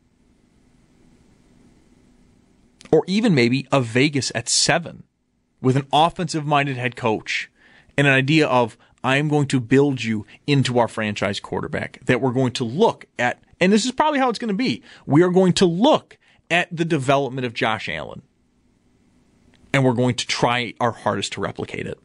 or even maybe a Vegas at seven, with an offensive-minded head coach and an idea of, I am going to build you into our franchise quarterback, that we're going to look at, and this is probably how it's going to be, we are going to look at the development of Josh Allen, and we're going to try our hardest to replicate it.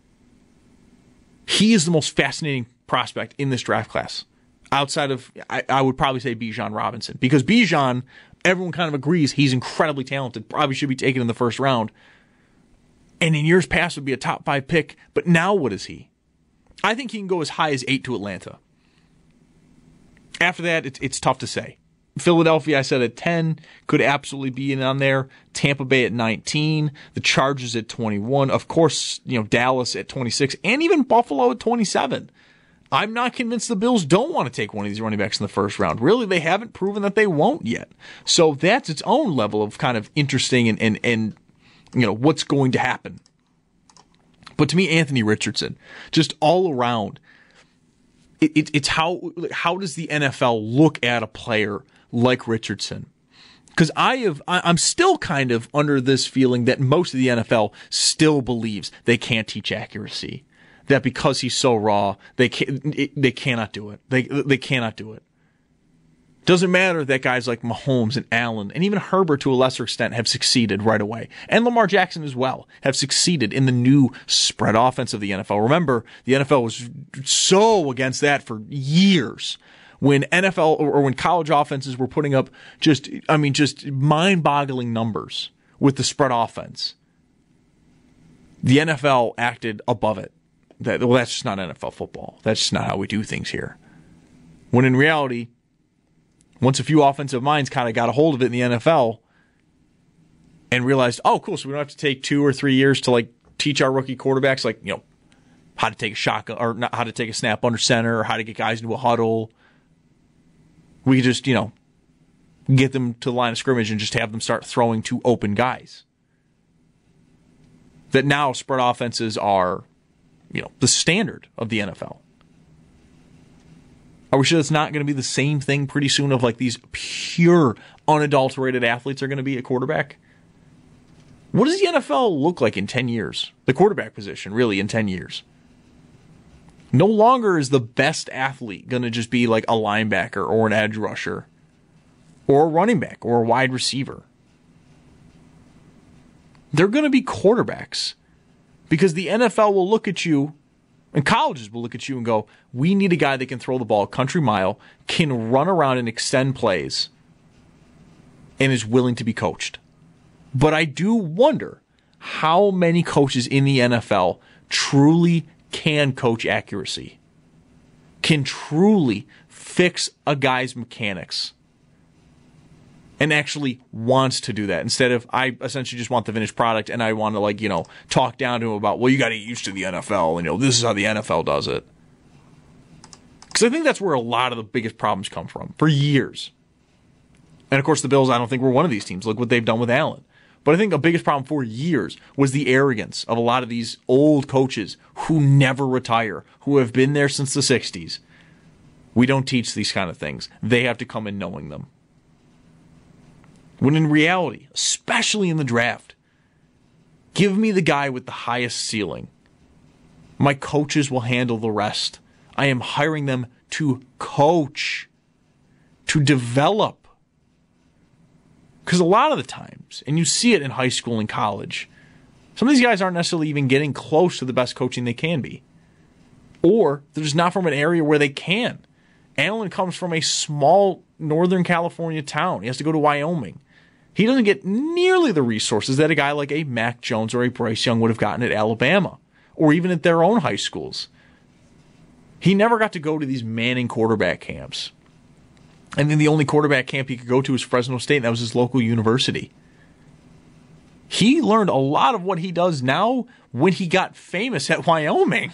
He is the most fascinating prospect in this draft class. Outside of, I, I would probably say Bijan Robinson, because Bijan, everyone kind of agrees he's incredibly talented, probably should be taken in the first round, and in years past would be a top five pick, but now what is he? I think he can go as high as eight to Atlanta. After that, it's, it's tough to say. Philadelphia, I said at ten, could absolutely be in on there. Tampa Bay at nineteen, the Chargers at twenty-one, of course, you know, Dallas at twenty-six, and even Buffalo at twenty-seven. I'm not convinced the Bills don't want to take one of these running backs in the first round. Really, they haven't proven that they won't yet. So that's its own level of kind of interesting and, and, and you know, what's going to happen. But to me, Anthony Richardson, just all around, it, it, it's how how does the N F L look at a player like Richardson? Because I have, I, I'm still kind of under this feeling that most of the N F L still believes they can't teach accuracy. That because he's so raw, they can it, they cannot do it. They they cannot do it. Doesn't matter that guys like Mahomes and Allen and even Herbert to a lesser extent have succeeded right away. And Lamar Jackson as well have succeeded in the new spread offense of the N F L. Remember, the N F L was so against that for years. When N F L or when college offenses were putting up just, I mean, just mind-boggling numbers with the spread offense, the N F L acted above it. That, well, that's just not N F L football. That's just not how we do things here. When in reality, once a few offensive minds kind of got a hold of it in the N F L and realized, oh, cool, so we don't have to take two or three years to like teach our rookie quarterbacks, like, you know, how to take a shotgun or not, how to take a snap under center or how to get guys into a huddle. We could just, you know, get them to the line of scrimmage and just have them start throwing to open guys. That now spread offenses are, you know, the standard of the N F L. Are we sure it's not going to be the same thing pretty soon of like these pure, unadulterated athletes are going to be at quarterback? What does the N F L look like in ten years? The quarterback position, really, in ten years. No longer is the best athlete going to just be like a linebacker or an edge rusher or a running back or a wide receiver. They're going to be quarterbacks because the N F L will look at you and colleges will look at you and go, we need a guy that can throw the ball a country mile, can run around and extend plays, and is willing to be coached. But I do wonder how many coaches in the N F L truly can coach accuracy, can truly fix a guy's mechanics, and actually wants to do that instead of I essentially just want the finished product and I want to like, you know, talk down to him about, well, you got to get used to the N F L and, you know, this is how the N F L does it. Because I think that's where a lot of the biggest problems come from for years. And of course, the Bills, I don't think were one of these teams. Look what they've done with Allen. But I think the biggest problem for years was the arrogance of a lot of these old coaches who never retire, who have been there since the sixties. We don't teach these kind of things. They have to come in knowing them. When in reality, especially in the draft, give me the guy with the highest ceiling. My coaches will handle the rest. I am hiring them to coach, to develop. Because a lot of the times, and you see it in high school and college, some of these guys aren't necessarily even getting close to the best coaching they can be. Or they're just not from an area where they can. Allen comes from a small Northern California town. He has to go to Wyoming. He doesn't get nearly the resources that a guy like a Mac Jones or a Bryce Young would have gotten at Alabama, or even at their own high schools. He never got to go to these Manning quarterback camps. And then the only quarterback camp he could go to was Fresno State, and that was his local university. He learned a lot of what he does now when he got famous at Wyoming.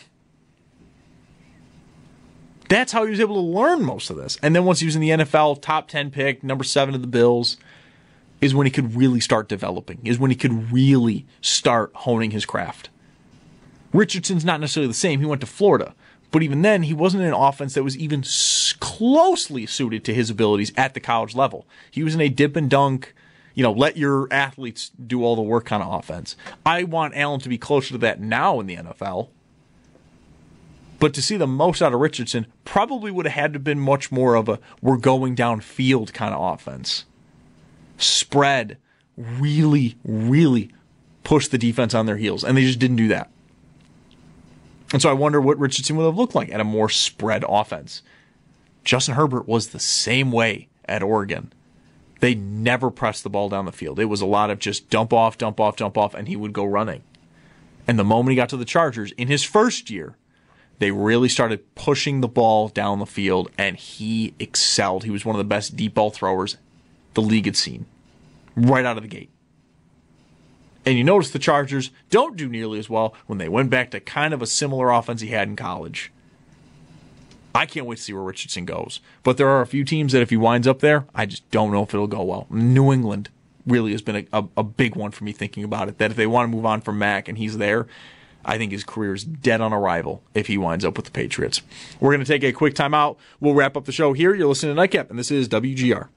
That's how he was able to learn most of this. And then once he was in the N F L, top ten pick, number seven of the Bills, is when he could really start developing, is when he could really start honing his craft. Richardson's not necessarily the same. He went to Florida. But even then, he wasn't in an offense that was even closely suited to his abilities at the college level. He was in a dip and dunk, you know, let your athletes do all the work kind of offense. I want Allen to be closer to that now in the N F L. But to see the most out of Richardson probably would have had to have been much more of a we're going downfield kind of offense. Spread, really, really push the defense on their heels. And they just didn't do that. And so I wonder what Richardson would have looked like at a more spread offense. Justin Herbert was the same way at Oregon. They never pressed the ball down the field. It was a lot of just dump off, dump off, dump off, and he would go running. And the moment he got to the Chargers, in his first year, they really started pushing the ball down the field, and he excelled. He was one of the best deep ball throwers the league had seen right out of the gate. And you notice the Chargers don't do nearly as well when they went back to kind of a similar offense he had in college. I can't wait to see where Richardson goes. But there are a few teams that if he winds up there, I just don't know if it'll go well. New England really has been a, a, a big one for me thinking about it, that if they want to move on from Mac and he's there, I think his career is dead on arrival if he winds up with the Patriots. We're going to take a quick time out. We'll wrap up the show here. You're listening to Nightcap, and this is W G R.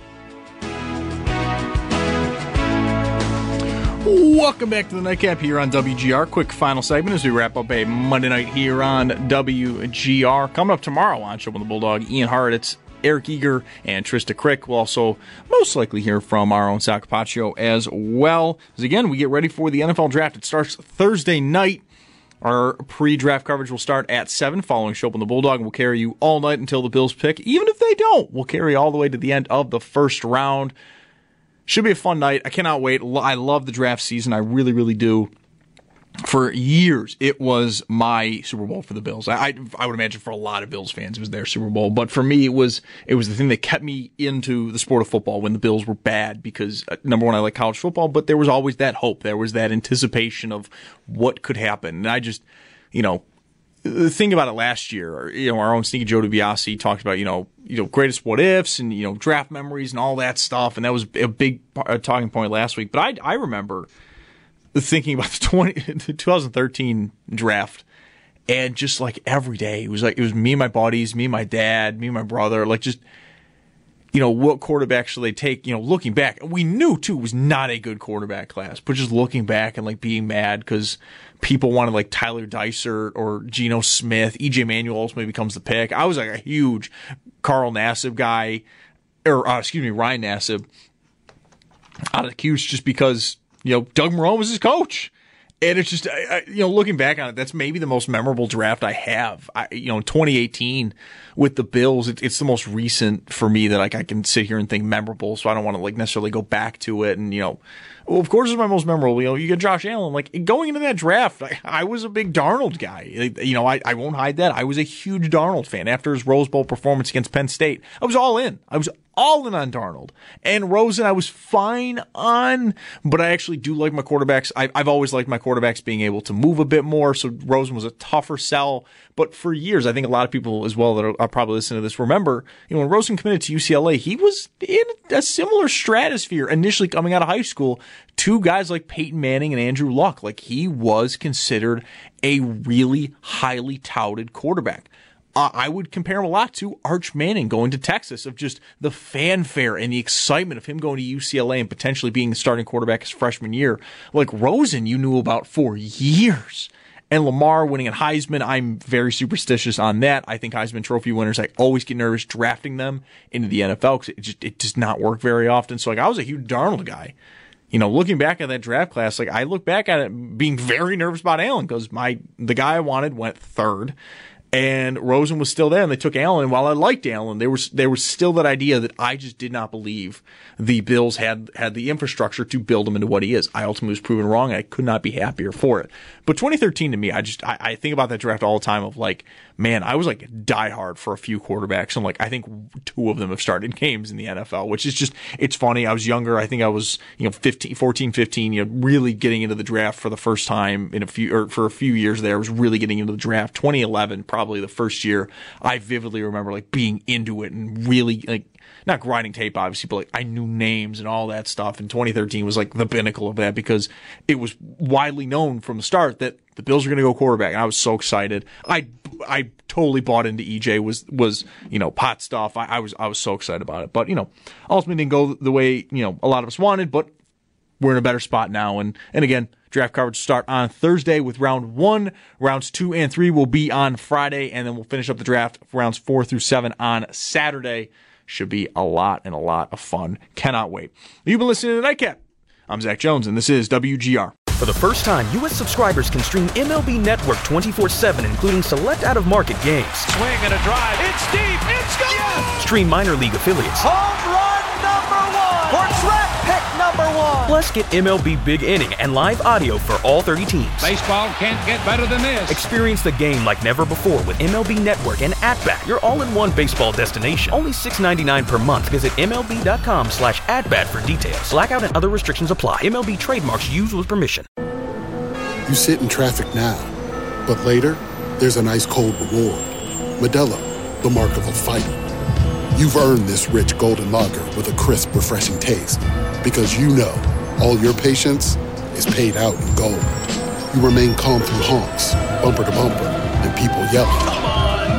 Welcome back to the Nightcap here on W G R. Quick final segment as we wrap up a Monday night here on W G R. Coming up tomorrow on Show with the Bulldog, Ian Hart, it's Eric Eager and Trista Crick. We'll also most likely hear from our own Sal Capaccio as well. As again, we get ready for the N F L Draft. It starts Thursday night. Our pre-draft coverage will start at seven following Show Up on the Bulldog, and we'll carry you all night until the Bills pick. Even if they don't, we'll carry all the way to the end of the first round. Should be a fun night. I cannot wait. I love the draft season. I really, really do. For years, it was my Super Bowl for the Bills. I, I would imagine for a lot of Bills fans, it was their Super Bowl. But for me, it was it was the thing that kept me into the sport of football when the Bills were bad. Because uh, number one, I like college football, but there was always that hope. There was that anticipation of what could happen. And I just, you know, the thing about it last year, you know, our own Sneaky Joe DiBiase talked about, you know, you know, greatest what ifs and you know, draft memories and all that stuff. And that was a big uh, talking point last week. But I I remember thinking about the twenty, the twenty thirteen draft, and just like every day, it was like it was me and my buddies, me and my dad, me and my brother, like just, you know, what quarterback should they take? You know, looking back, we knew too it was not a good quarterback class, but just looking back and like being mad because people wanted like Tyler Dysart or Geno Smith, E J Manuel ultimately becomes the pick. I was like a huge Carl Nassib guy, or uh, excuse me, Ryan Nassib out of the Cuse just because. You know, Doug Marrone was his coach. And it's just, I, I, you know, looking back on it, that's maybe the most memorable draft I have. I, you know, in twenty eighteen with the Bills, it, it's the most recent for me that like I can sit here and think memorable. So I don't want to like necessarily go back to it. And, you know, well, of course it's my most memorable. You know, you get Josh Allen. Like going into that draft, I, I was a big Darnold guy. You know, I, I won't hide that. I was a huge Darnold fan. After his Rose Bowl performance against Penn State, I was all in. I was all in on Darnold. And Rosen, I was fine on, but I actually do like my quarterbacks. I, I've always liked my quarterbacks being able to move a bit more, so Rosen was a tougher sell. But for years, I think a lot of people as well that are, are probably listening to this remember, you know, when Rosen committed to U C L A, he was in a similar stratosphere initially coming out of high school to guys like Peyton Manning and Andrew Luck. Like, he was considered a really highly touted quarterback. Uh, I would compare him a lot to Arch Manning going to Texas, of just the fanfare and the excitement of him going to U C L A and potentially being the starting quarterback his freshman year. Like Rosen, you knew about for years. And Lamar winning at Heisman, I'm very superstitious on that. I think Heisman Trophy winners, I always get nervous drafting them into the N F L because it just it does not work very often. So like I was a huge Darnold guy. You know, looking back at that draft class, like I look back at it being very nervous about Allen because my the guy I wanted went third. And Rosen was still there, and they took Allen. And while I liked Allen, there was there was still that idea that I just did not believe the Bills had had the infrastructure to build him into what he is. I ultimately was proven wrong, and I could not be happier for it. But twenty thirteen to me, I just I, I think about that draft all the time. Of like, man, I was like diehard for a few quarterbacks, and like I think two of them have started games in the N F L, which is just it's funny. I was younger. I think I was you know fifteen, fourteen, fifteen. You know, really getting into the draft for the first time in a few or for a few years. There, I was really getting into the draft. twenty eleven. Probably the first year I vividly remember like being into it and really like not grinding tape obviously, but like I knew names and all that stuff. And twenty thirteen was like the pinnacle of that because it was widely known from the start that the Bills are going to go quarterback, and I was so excited. I I totally bought into E J was was you know pot stuff. I, I was I was so excited about it, but you know ultimately didn't go the way you know a lot of us wanted, but we're in a better spot now. And and again, draft coverage start on Thursday with round one. Rounds two and three will be on Friday, and then we'll finish up the draft rounds four through seven on Saturday. Should be a lot and a lot of fun. Cannot wait. You've been listening to Nightcap. I'm Zach Jones, and this is W G R. For the first time, U S subscribers can stream M L B Network twenty-four seven, including select out-of-market games. Swing and a drive. It's deep. It's gone. Yes! Stream minor league affiliates. Home run number one. Or draft pick number one. Plus, get M L B Big Inning and live audio for all thirty teams. Baseball can't get better than this. Experience the game like never before with M L B Network and At-Bat, your all-in-one baseball destination. Only six dollars and ninety-nine cents per month. Visit MLB.com slash at-bat for details. Blackout and other restrictions apply. M L B trademarks used with permission. You sit in traffic now, but later, there's an ice-cold reward. Modelo, the mark of a fighter. You've earned this rich golden lager with a crisp, refreshing taste. Because you know, all your patience is paid out in gold. you remain calm through honks, bumper to bumper, and people yelling. Come on,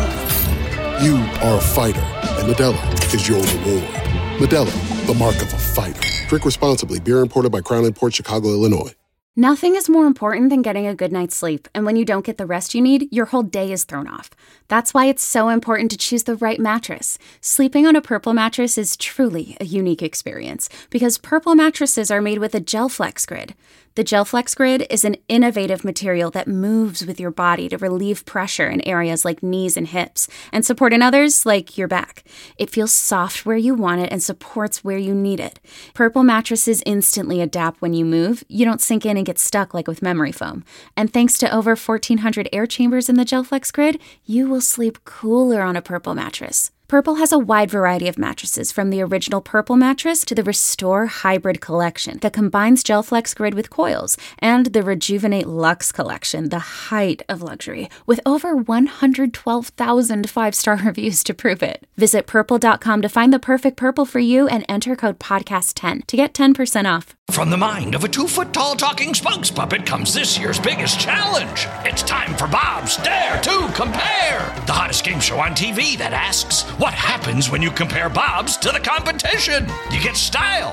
move! You are a fighter, and Modelo is your reward. Modelo, the mark of a fighter. Drink responsibly. Beer imported by Crown Imports, Chicago, Illinois. Nothing is more important than getting a good night's sleep, and when you don't get the rest you need, your whole day is thrown off. That's why it's so important to choose the right mattress. Sleeping on a Purple mattress is truly a unique experience, because Purple mattresses are made with a GelFlex Grid. The GelFlex Grid is an innovative material that moves with your body to relieve pressure in areas like knees and hips, and support in others like your back. It feels soft where you want it and supports where you need it. Purple mattresses instantly adapt when you move. You don't sink in and get stuck like with memory foam. And thanks to over fourteen hundred air chambers in the GelFlex Grid, you will sleep cooler on a Purple mattress. Purple has a wide variety of mattresses, from the original Purple mattress to the Restore Hybrid collection that combines GelFlex Grid with coils, and the Rejuvenate Luxe collection, the height of luxury, with over one hundred twelve thousand five-star reviews to prove it. Visit purple dot com to find the perfect Purple for you and enter code podcast ten to get ten percent off. From the mind of a two-foot-tall talking spokes puppet comes this year's biggest challenge. It's time for Bob's Dare to Compare, the hottest game show on T V that asks, what happens when you compare Bob's to the competition? You get style.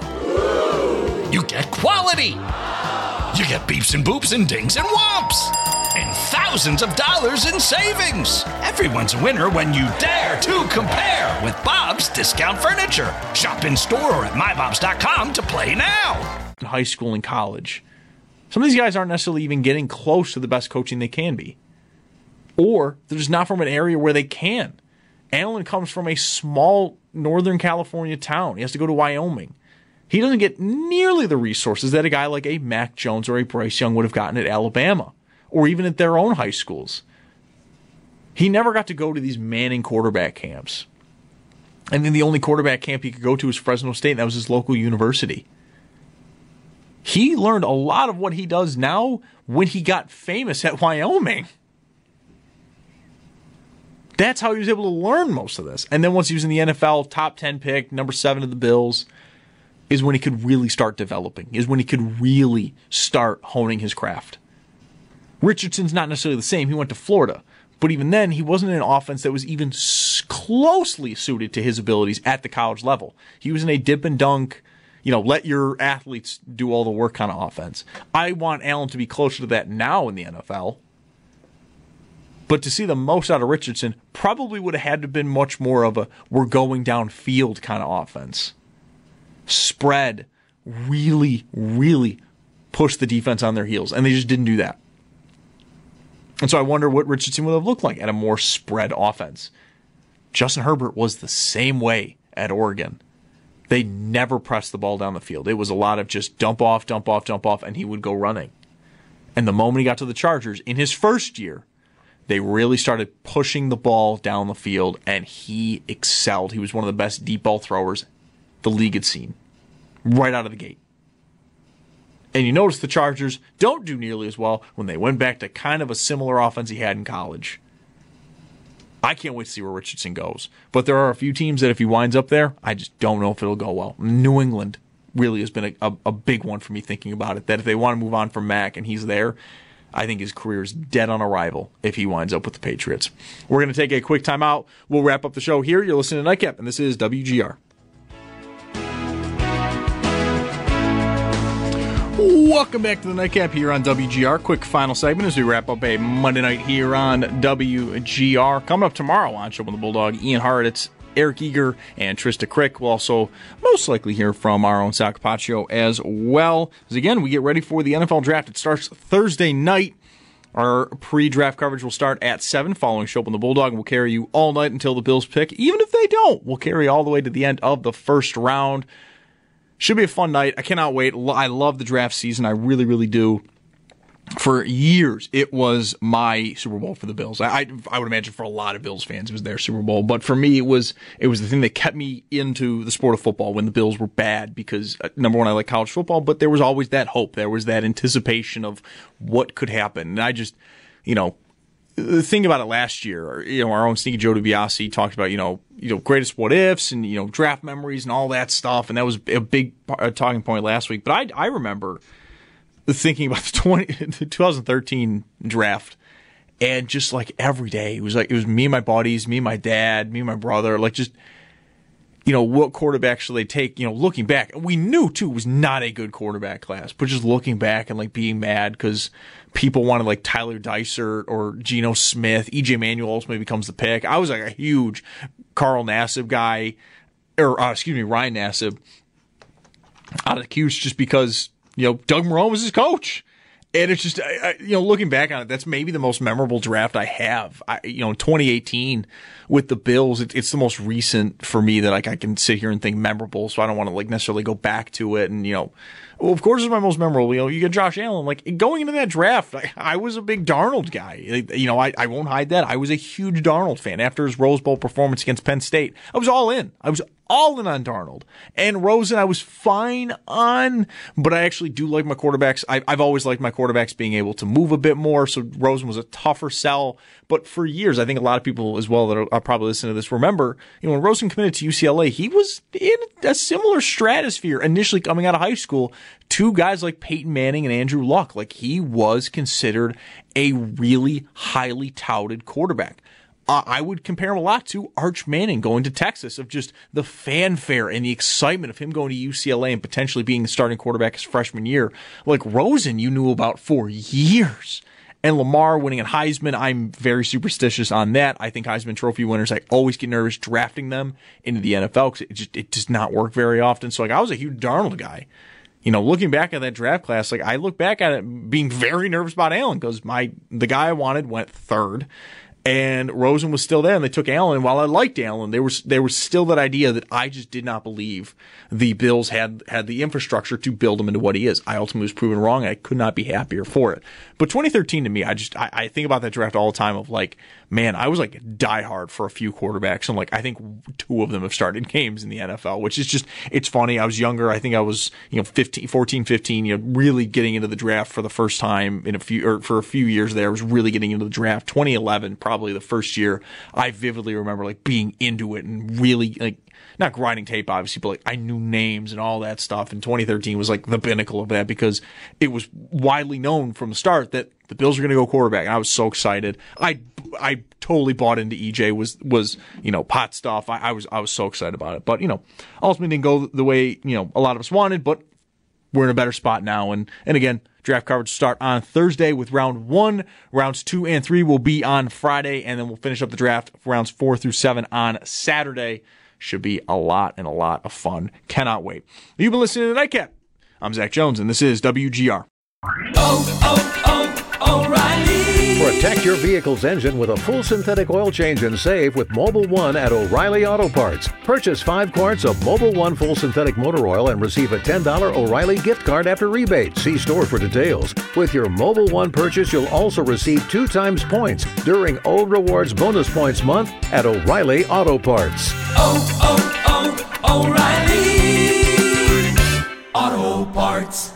You get quality. You get beeps and boops and dings and whomps. And thousands of dollars in savings. Everyone's a winner when you dare to compare with Bob's Discount Furniture. Shop in store or at my bobs dot com to play now. High school and college. Some of these guys aren't necessarily even getting close to the best coaching they can be. Or they're just not from an area where they can. Allen comes from a small Northern California town. He has to go to Wyoming. He doesn't get nearly the resources that a guy like a Mac Jones or a Bryce Young would have gotten at Alabama, or even at their own high schools. He never got to go to these Manning quarterback camps. And then the only quarterback camp he could go to was Fresno State, and that was his local university. He learned a lot of what he does now when he got famous at Wyoming. That's how he was able to learn most of this. And then once he was in the N F L, top ten pick, number seven of the Bills, is when he could really start developing, is when he could really start honing his craft. Richardson's not necessarily the same. He went to Florida. But even then, he wasn't in an offense that was even closely suited to his abilities at the college level. He was in a dip and dunk, you know, let your athletes do all the work kind of offense. I want Allen to be closer to that now in the N F L. But to see the most out of Richardson probably would have had to have been much more of a we're going downfield kind of offense. Spread, really, really push the defense on their heels, and they just didn't do that. And so I wonder what Richardson would have looked like at a more spread offense. Justin Herbert was the same way at Oregon. They never pressed the ball down the field. It was a lot of just dump off, dump off, dump off, and he would go running. And the moment he got to the Chargers, in his first year, they really started pushing the ball down the field, and he excelled. He was one of the best deep ball throwers the league had seen right out of the gate. And you notice the Chargers don't do nearly as well when they went back to kind of a similar offense he had in college. I can't wait to see where Richardson goes. But there are a few teams that if he winds up there, I just don't know if it'll go well. New England really has been a, a, a big one for me thinking about it, that if they want to move on from Mac and he's there, I think his career is dead on arrival if he winds up with the Patriots. We're going to take a quick time out. We'll wrap up the show here. You're listening to Nightcap, and this is W G R. Welcome back to the Nightcap here on W G R. Quick final segment as we wrap up a Monday night here on W G R. Coming up tomorrow on Show with the Bulldog, Ian Hartitz, Eric Eager, and Trista Crick. We'll also most likely hear from our own Sal Capaccio as well. As again, we get ready for the N F L Draft. It starts Thursday night. Our pre-draft coverage will start at seven following Show Up on the Bulldog, and we'll carry you all night until the Bills pick. Even if they don't, we'll carry all the way to the end of the first round. Should be a fun night. I cannot wait. I love the draft season. I really, really do. For years, it was my Super Bowl for the Bills. I, I, I would imagine for a lot of Bills fans, it was their Super Bowl. But for me, it was it was the thing that kept me into the sport of football when the Bills were bad. Because, uh, number one, I like college football, but there was always that hope. There was that anticipation of what could happen. And I just, you know, the thing about it last year, you know, our own Sneaky Joe DiBiase talked about, you know, you know, greatest what ifs and, you know, draft memories and all that stuff. And that was a big uh, talking point last week. But I, I remember thinking about the twenty, the twenty thirteen draft, and just like every day, it was like it was me and my buddies, me and my dad, me and my brother, like just, you know, what quarterback should they take? You know, looking back, we knew too it was not a good quarterback class, but just looking back and like being mad because people wanted like Tyler Dysart or Geno Smith, E J Manuel ultimately becomes the pick. I was like a huge Carl Nassib guy, or uh, excuse me, Ryan Nassib out of the Cuse just because, you know, Doug Marrone was his coach. And it's just, I, I, you know, looking back on it, that's maybe the most memorable draft I have. I, you know, in twenty eighteen with the Bills, it, it's the most recent for me that like I can sit here and think memorable. So I don't want to like necessarily go back to it. And, you know, well, of course it's my most memorable. You know, you get Josh Allen. Like going into that draft, I, I was a big Darnold guy. You know, I, I won't hide that. I was a huge Darnold fan. After his Rose Bowl performance against Penn State, I was all in. I was all in on Darnold. And Rosen, I was fine on, but I actually do like my quarterbacks. I, I've always liked my quarterbacks being able to move a bit more, so Rosen was a tougher sell. But for years, I think a lot of people as well that are, are probably listening to this remember, you know, when Rosen committed to U C L A, he was in a similar stratosphere initially coming out of high school to guys like Peyton Manning and Andrew Luck. Like, he was considered a really highly touted quarterback. Uh, I would compare him a lot to Arch Manning going to Texas, of just the fanfare and the excitement of him going to U C L A and potentially being the starting quarterback his freshman year. Like Rosen, you knew about for years. And Lamar winning at Heisman, I'm very superstitious on that. I think Heisman Trophy winners, I always get nervous drafting them into the N F L because it just it does not work very often. So like I was a huge Darnold guy. You know, looking back at that draft class, like I look back at it being very nervous about Allen because my the guy I wanted went third. And Rosen was still there, and they took Allen. And while I liked Allen, there was there was still that idea that I just did not believe the Bills had had the infrastructure to build him into what he is. I ultimately was proven wrong, and I could not be happier for it. But twenty thirteen to me, I just I, I think about that draft all the time. Of like, man, I was like diehard for a few quarterbacks, and like I think two of them have started games in the N F L, which is just it's funny. I was younger. I think I was you know fifteen, fourteen, fifteen. You know, really getting into the draft for the first time in a few or for a few years. There I was really getting into the draft. twenty eleven, probably. Probably the first year, I vividly remember like being into it and really like not grinding tape, obviously, but like I knew names and all that stuff. And twenty thirteen was like the pinnacle of that because it was widely known from the start that the Bills were going to go quarterback. And I was so excited. I I totally bought into E J was was you know pot stuff. I, I was I was so excited about it. But you know, ultimately didn't go the way you know a lot of us wanted. But we're in a better spot now. And and again. Draft coverage start on Thursday with round one. Rounds two and three will be on Friday, and then we'll finish up the draft for rounds four through seven on Saturday. Should be a lot and a lot of fun. Cannot wait. You've been listening to Nightcap. I'm Zach Jones, and this is W G R. Oh, oh, oh, O'Reilly. Protect your vehicle's engine with a full synthetic oil change and save with Mobil one at O'Reilly Auto Parts. Purchase five quarts of Mobil one full synthetic motor oil and receive a ten dollars O'Reilly gift card after rebate. See store for details. With your Mobil one purchase, you'll also receive two times points during O Rewards Bonus Points Month at O'Reilly Auto Parts. Oh, oh, oh, O'Reilly Auto Parts.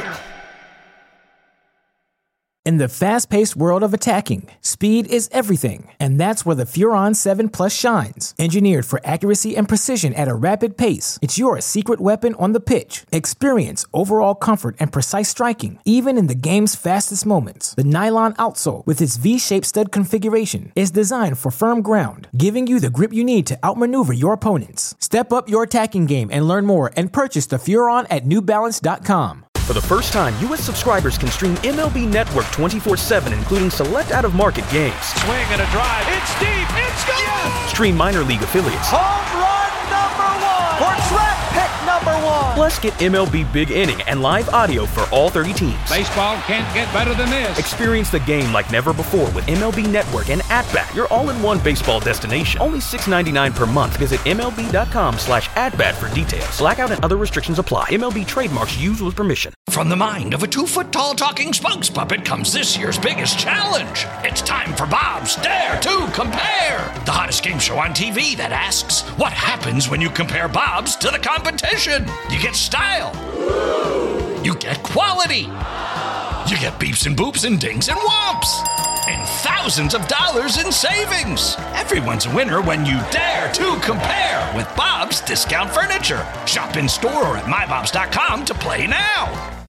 In the fast-paced world of attacking, speed is everything, and that's where the Furon seven Plus shines. Engineered for accuracy and precision at a rapid pace, it's your secret weapon on the pitch. Experience overall comfort and precise striking, even in the game's fastest moments. The nylon outsole, with its V-shaped stud configuration, is designed for firm ground, giving you the grip you need to outmaneuver your opponents. Step up your attacking game and learn more and purchase the Furon at New Balance dot com. For the first time, U S subscribers can stream M L B Network twenty-four seven, including select out-of-market games. Swing and a drive. It's deep. It's gone. Yes! Stream minor league affiliates. Home run number one. Or draft pick number one. Plus, get M L B Big Inning and live audio for all thirty teams. Baseball can't get better than this. Experience the game like never before with M L B Network and At-Bat, your all-in-one baseball destination. Only six ninety-nine per month. Visit MLB.com slash at-bat for details. Blackout and other restrictions apply. M L B trademarks used with permission. From the mind of a two-foot-tall talking Spunks puppet comes this year's biggest challenge. It's time for Bob's Dare to Compare, the hottest game show on T V that asks, what happens when you compare Bob's to the competition? You get style. You get quality. You get beeps and boops and dings and whomps. And thousands of dollars in savings. Everyone's a winner when you dare to compare with Bob's Discount Furniture. Shop in store or at my bobs dot com to play now.